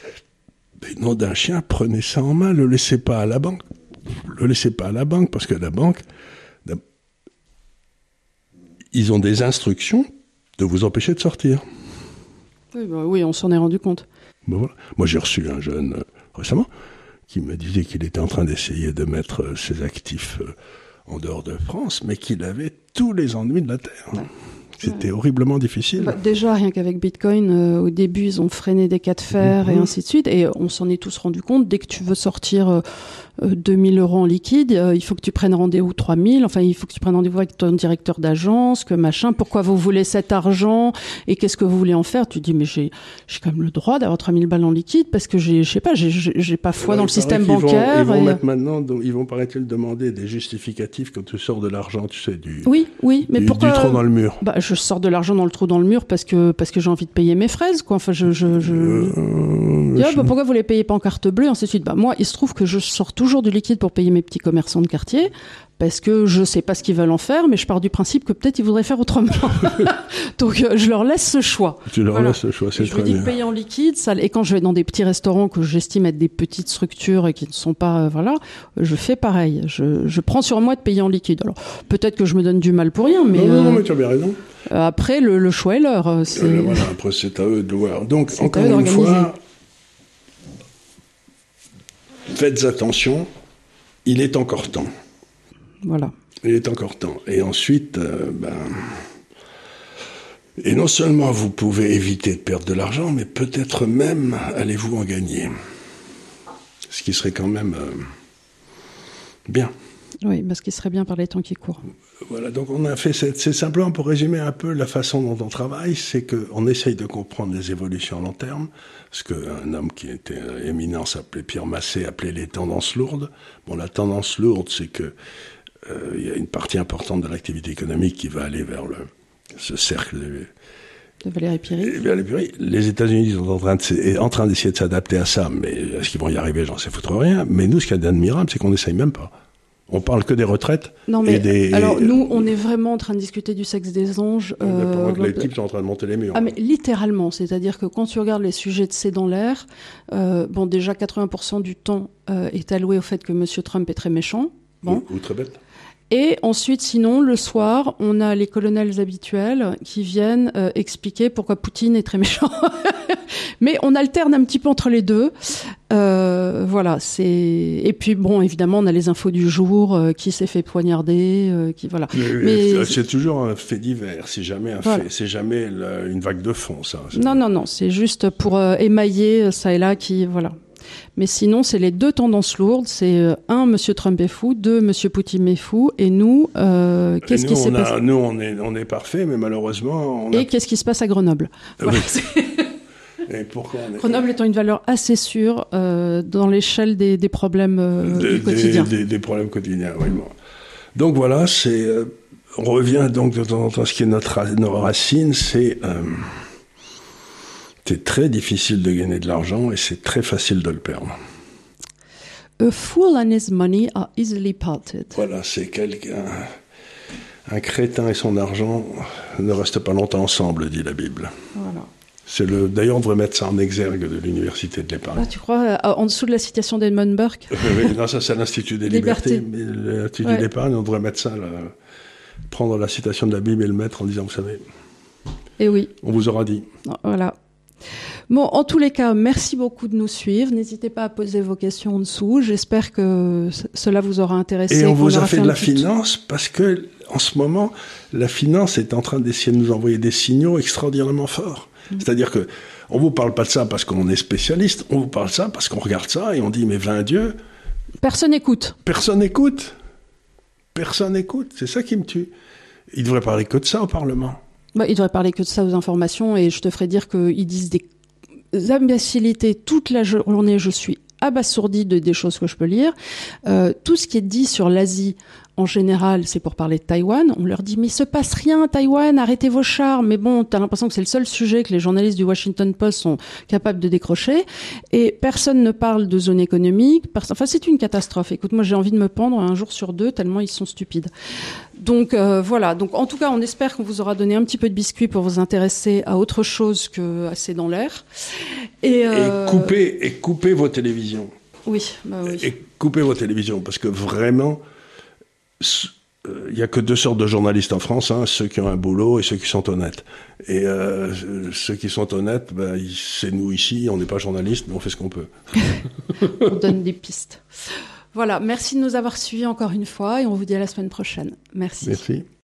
nom d'un chien, prenez ça en main, le laissez pas à la banque. Le laissez pas à la banque, parce que la banque, ils ont des instructions de vous empêcher de sortir. Oui, bah oui, on s'en est rendu compte. Ben voilà. Moi, j'ai reçu un jeune euh, récemment qui me disait qu'il était en train d'essayer de mettre euh, ses actifs euh, en dehors de France, mais qu'il avait tous les ennuis de la Terre. Ouais. C'était ouais. horriblement difficile. Bah, déjà, rien qu'avec Bitcoin, euh, au début, ils ont freiné des cas de fer mmh. et ainsi de suite. Et on s'en est tous rendu compte. Dès que tu veux sortir euh, euh, deux mille euros en liquide, euh, il faut que tu prennes rendez-vous trois mille. Enfin, il faut que tu prennes rendez-vous avec ton directeur d'agence, que machin. Pourquoi vous voulez cet argent? Et qu'est-ce que vous voulez en faire? Tu dis, mais j'ai, j'ai quand même le droit d'avoir trois mille balles en liquide parce que j'ai, je sais pas, j'ai, j'ai pas foi Alors, dans le système bancaire. Vont, ils vont et... mettre maintenant, donc, ils vont, paraît-il, demander des justificatifs quand tu sors de l'argent, tu sais, du, oui, oui, mais du, pourquoi, du trou dans le mur. Bah, je sors de l'argent dans le trou dans le mur parce que parce que j'ai envie de payer mes fraises, quoi. Enfin, je je je. Euh, dis, ah, bah, pourquoi vous les payez pas en carte bleue, ainsi de suite. Bah moi, il se trouve que je sors toujours du liquide pour payer mes petits commerçants de quartier parce que je sais pas ce qu'ils veulent en faire, mais je pars du principe que peut-être ils voudraient faire autrement. Donc euh, je leur laisse ce choix. Tu leur voilà. laisses ce choix, c'est je très bien. Je me dis que payer en liquide, ça. Et quand je vais dans des petits restaurants que j'estime être des petites structures et qui ne sont pas, euh, voilà, je fais pareil. Je je prends sur moi de payer en liquide. Alors peut-être que je me donne du mal pour rien, mais. Non, non, euh, non, mais tu as bien raison. Après, le, le choix est leur. C'est... Euh, voilà, après, c'est à eux de voir. Donc, c'est encore une fois, faites attention, il est encore temps. Voilà. Il est encore temps. Et ensuite, euh, ben... et non seulement vous pouvez éviter de perdre de l'argent, mais peut-être même allez-vous en gagner. Ce qui serait quand même euh, bien. Oui, parce qu'il serait bien par les temps qui courent. Voilà, donc on a fait, cette, c'est simplement pour résumer un peu la façon dont on travaille, c'est qu'on essaye de comprendre les évolutions à long terme, ce qu'un homme qui était éminent s'appelait Pierre Massé, appelait les tendances lourdes. Bon, la tendance lourde, c'est que euh, il y a une partie importante de l'activité économique qui va aller vers le, ce cercle de, de Valérie Péry. Valérie Péry. Les États-Unis sont en train, de, en train d'essayer de s'adapter à ça, mais est-ce qu'ils vont y arriver? J'en sais foutre rien. Mais nous, ce qu'il y a d'admirable, c'est qu'on n'essaye même pas. On parle que des retraites. Non, mais et des, alors nous, on est vraiment en train de discuter du sexe des anges. Euh, pendant que les euh, types sont en train de monter les murs. Ah, mais littéralement, c'est-à-dire que quand tu regardes les sujets de c'est dans l'air, euh, bon, déjà quatre-vingts pour cent du temps euh, est alloué au fait que Monsieur Trump est très méchant. Bon. Ou, ou très bête. Et ensuite, sinon, le soir, on a les colonels habituels qui viennent euh, expliquer pourquoi Poutine est très méchant. Mais on alterne un petit peu entre les deux. Euh, voilà, c'est. Et puis bon, évidemment, on a les infos du jour, euh, qui s'est fait poignarder, euh, qui voilà. Mais, Mais c'est toujours un fait divers. C'est jamais un voilà. fait. C'est jamais la, une vague de fond, ça. C'est... Non, non, non. C'est juste pour euh, émailler ça et là, qui voilà. Mais sinon, c'est les deux tendances lourdes. C'est euh, un, Monsieur Trump est fou, deux, Monsieur Poutine est fou, et nous, euh, qu'est-ce et nous, qui s'est a, passé? Nous, on est, on est parfait, mais malheureusement. On et a... qu'est-ce qui se passe à Grenoble? Voilà, oui. Et pourquoi on est... Grenoble étant une valeur assez sûre euh, dans l'échelle des, des problèmes euh, des, du quotidien. Des, des, des problèmes quotidiens, oui. Bon. Donc voilà, c'est. Euh, on revient donc dans, dans ce qui est notre, nos racines, c'est. Euh, c'est très difficile de gagner de l'argent et c'est très facile de le perdre. A fool and his money are easily parted. Voilà, c'est quelqu'un. Un crétin et son argent ne restent pas longtemps ensemble, dit la Bible. Voilà. C'est le. D'ailleurs, on devrait mettre ça en exergue de l'Université de l'épargne. Ah, tu crois, euh, en dessous de la citation d'Edmund Burke? Oui, non, ça c'est l'Institut des Liberté. Libertés. Mais l'Institut ouais. de l'épargne, on devrait mettre ça, là, prendre la citation de la Bible et le mettre en disant, vous savez. Eh oui. On vous aura dit. Voilà. Bon, en tous les cas, merci beaucoup de nous suivre. N'hésitez pas à poser vos questions en dessous. J'espère que c- cela vous aura intéressé. Et on vous a fait de la petit... finance parce que, en ce moment, la finance est en train d'essayer de nous envoyer des signaux extraordinairement forts. Mmh. C'est-à-dire que on vous parle pas de ça parce qu'on est spécialiste, on vous parle de ça parce qu'on regarde ça et on dit, mais vain Dieu. Personne n'écoute. Personne n'écoute. Personne n'écoute. C'est ça qui me tue. Il devrait parler que de ça au Parlement. Bah, il devrait parler que de ça aux informations et je te ferai dire qu'ils disent des imbécilités toute la journée. Je suis abasourdie de des choses que je peux lire. Euh, tout ce qui est dit sur l'Asie, en général, c'est pour parler de Taïwan. On leur dit, mais il se passe rien, Taïwan, arrêtez vos chars. Mais bon, t'as l'impression que c'est le seul sujet que les journalistes du Washington Post sont capables de décrocher. Et personne ne parle de zone économique. Enfin, c'est une catastrophe. Écoute, moi, j'ai envie de me pendre un jour sur deux, tellement ils sont stupides. Donc, euh, voilà. Donc, en tout cas, on espère qu'on vous aura donné un petit peu de biscuit pour vous intéresser à autre chose que assez dans l'air. Et, euh... et coupez, et coupez vos télévisions. Oui, bah oui. Et coupez vos télévisions, parce que vraiment, il euh, n'y a que deux sortes de journalistes en France, hein, ceux qui ont un boulot et ceux qui sont honnêtes. Et euh, ceux qui sont honnêtes, bah, c'est nous ici, on n'est pas journalistes, mais on fait ce qu'on peut. On donne des pistes. Voilà, merci de nous avoir suivis encore une fois et on vous dit à la semaine prochaine. Merci. Merci.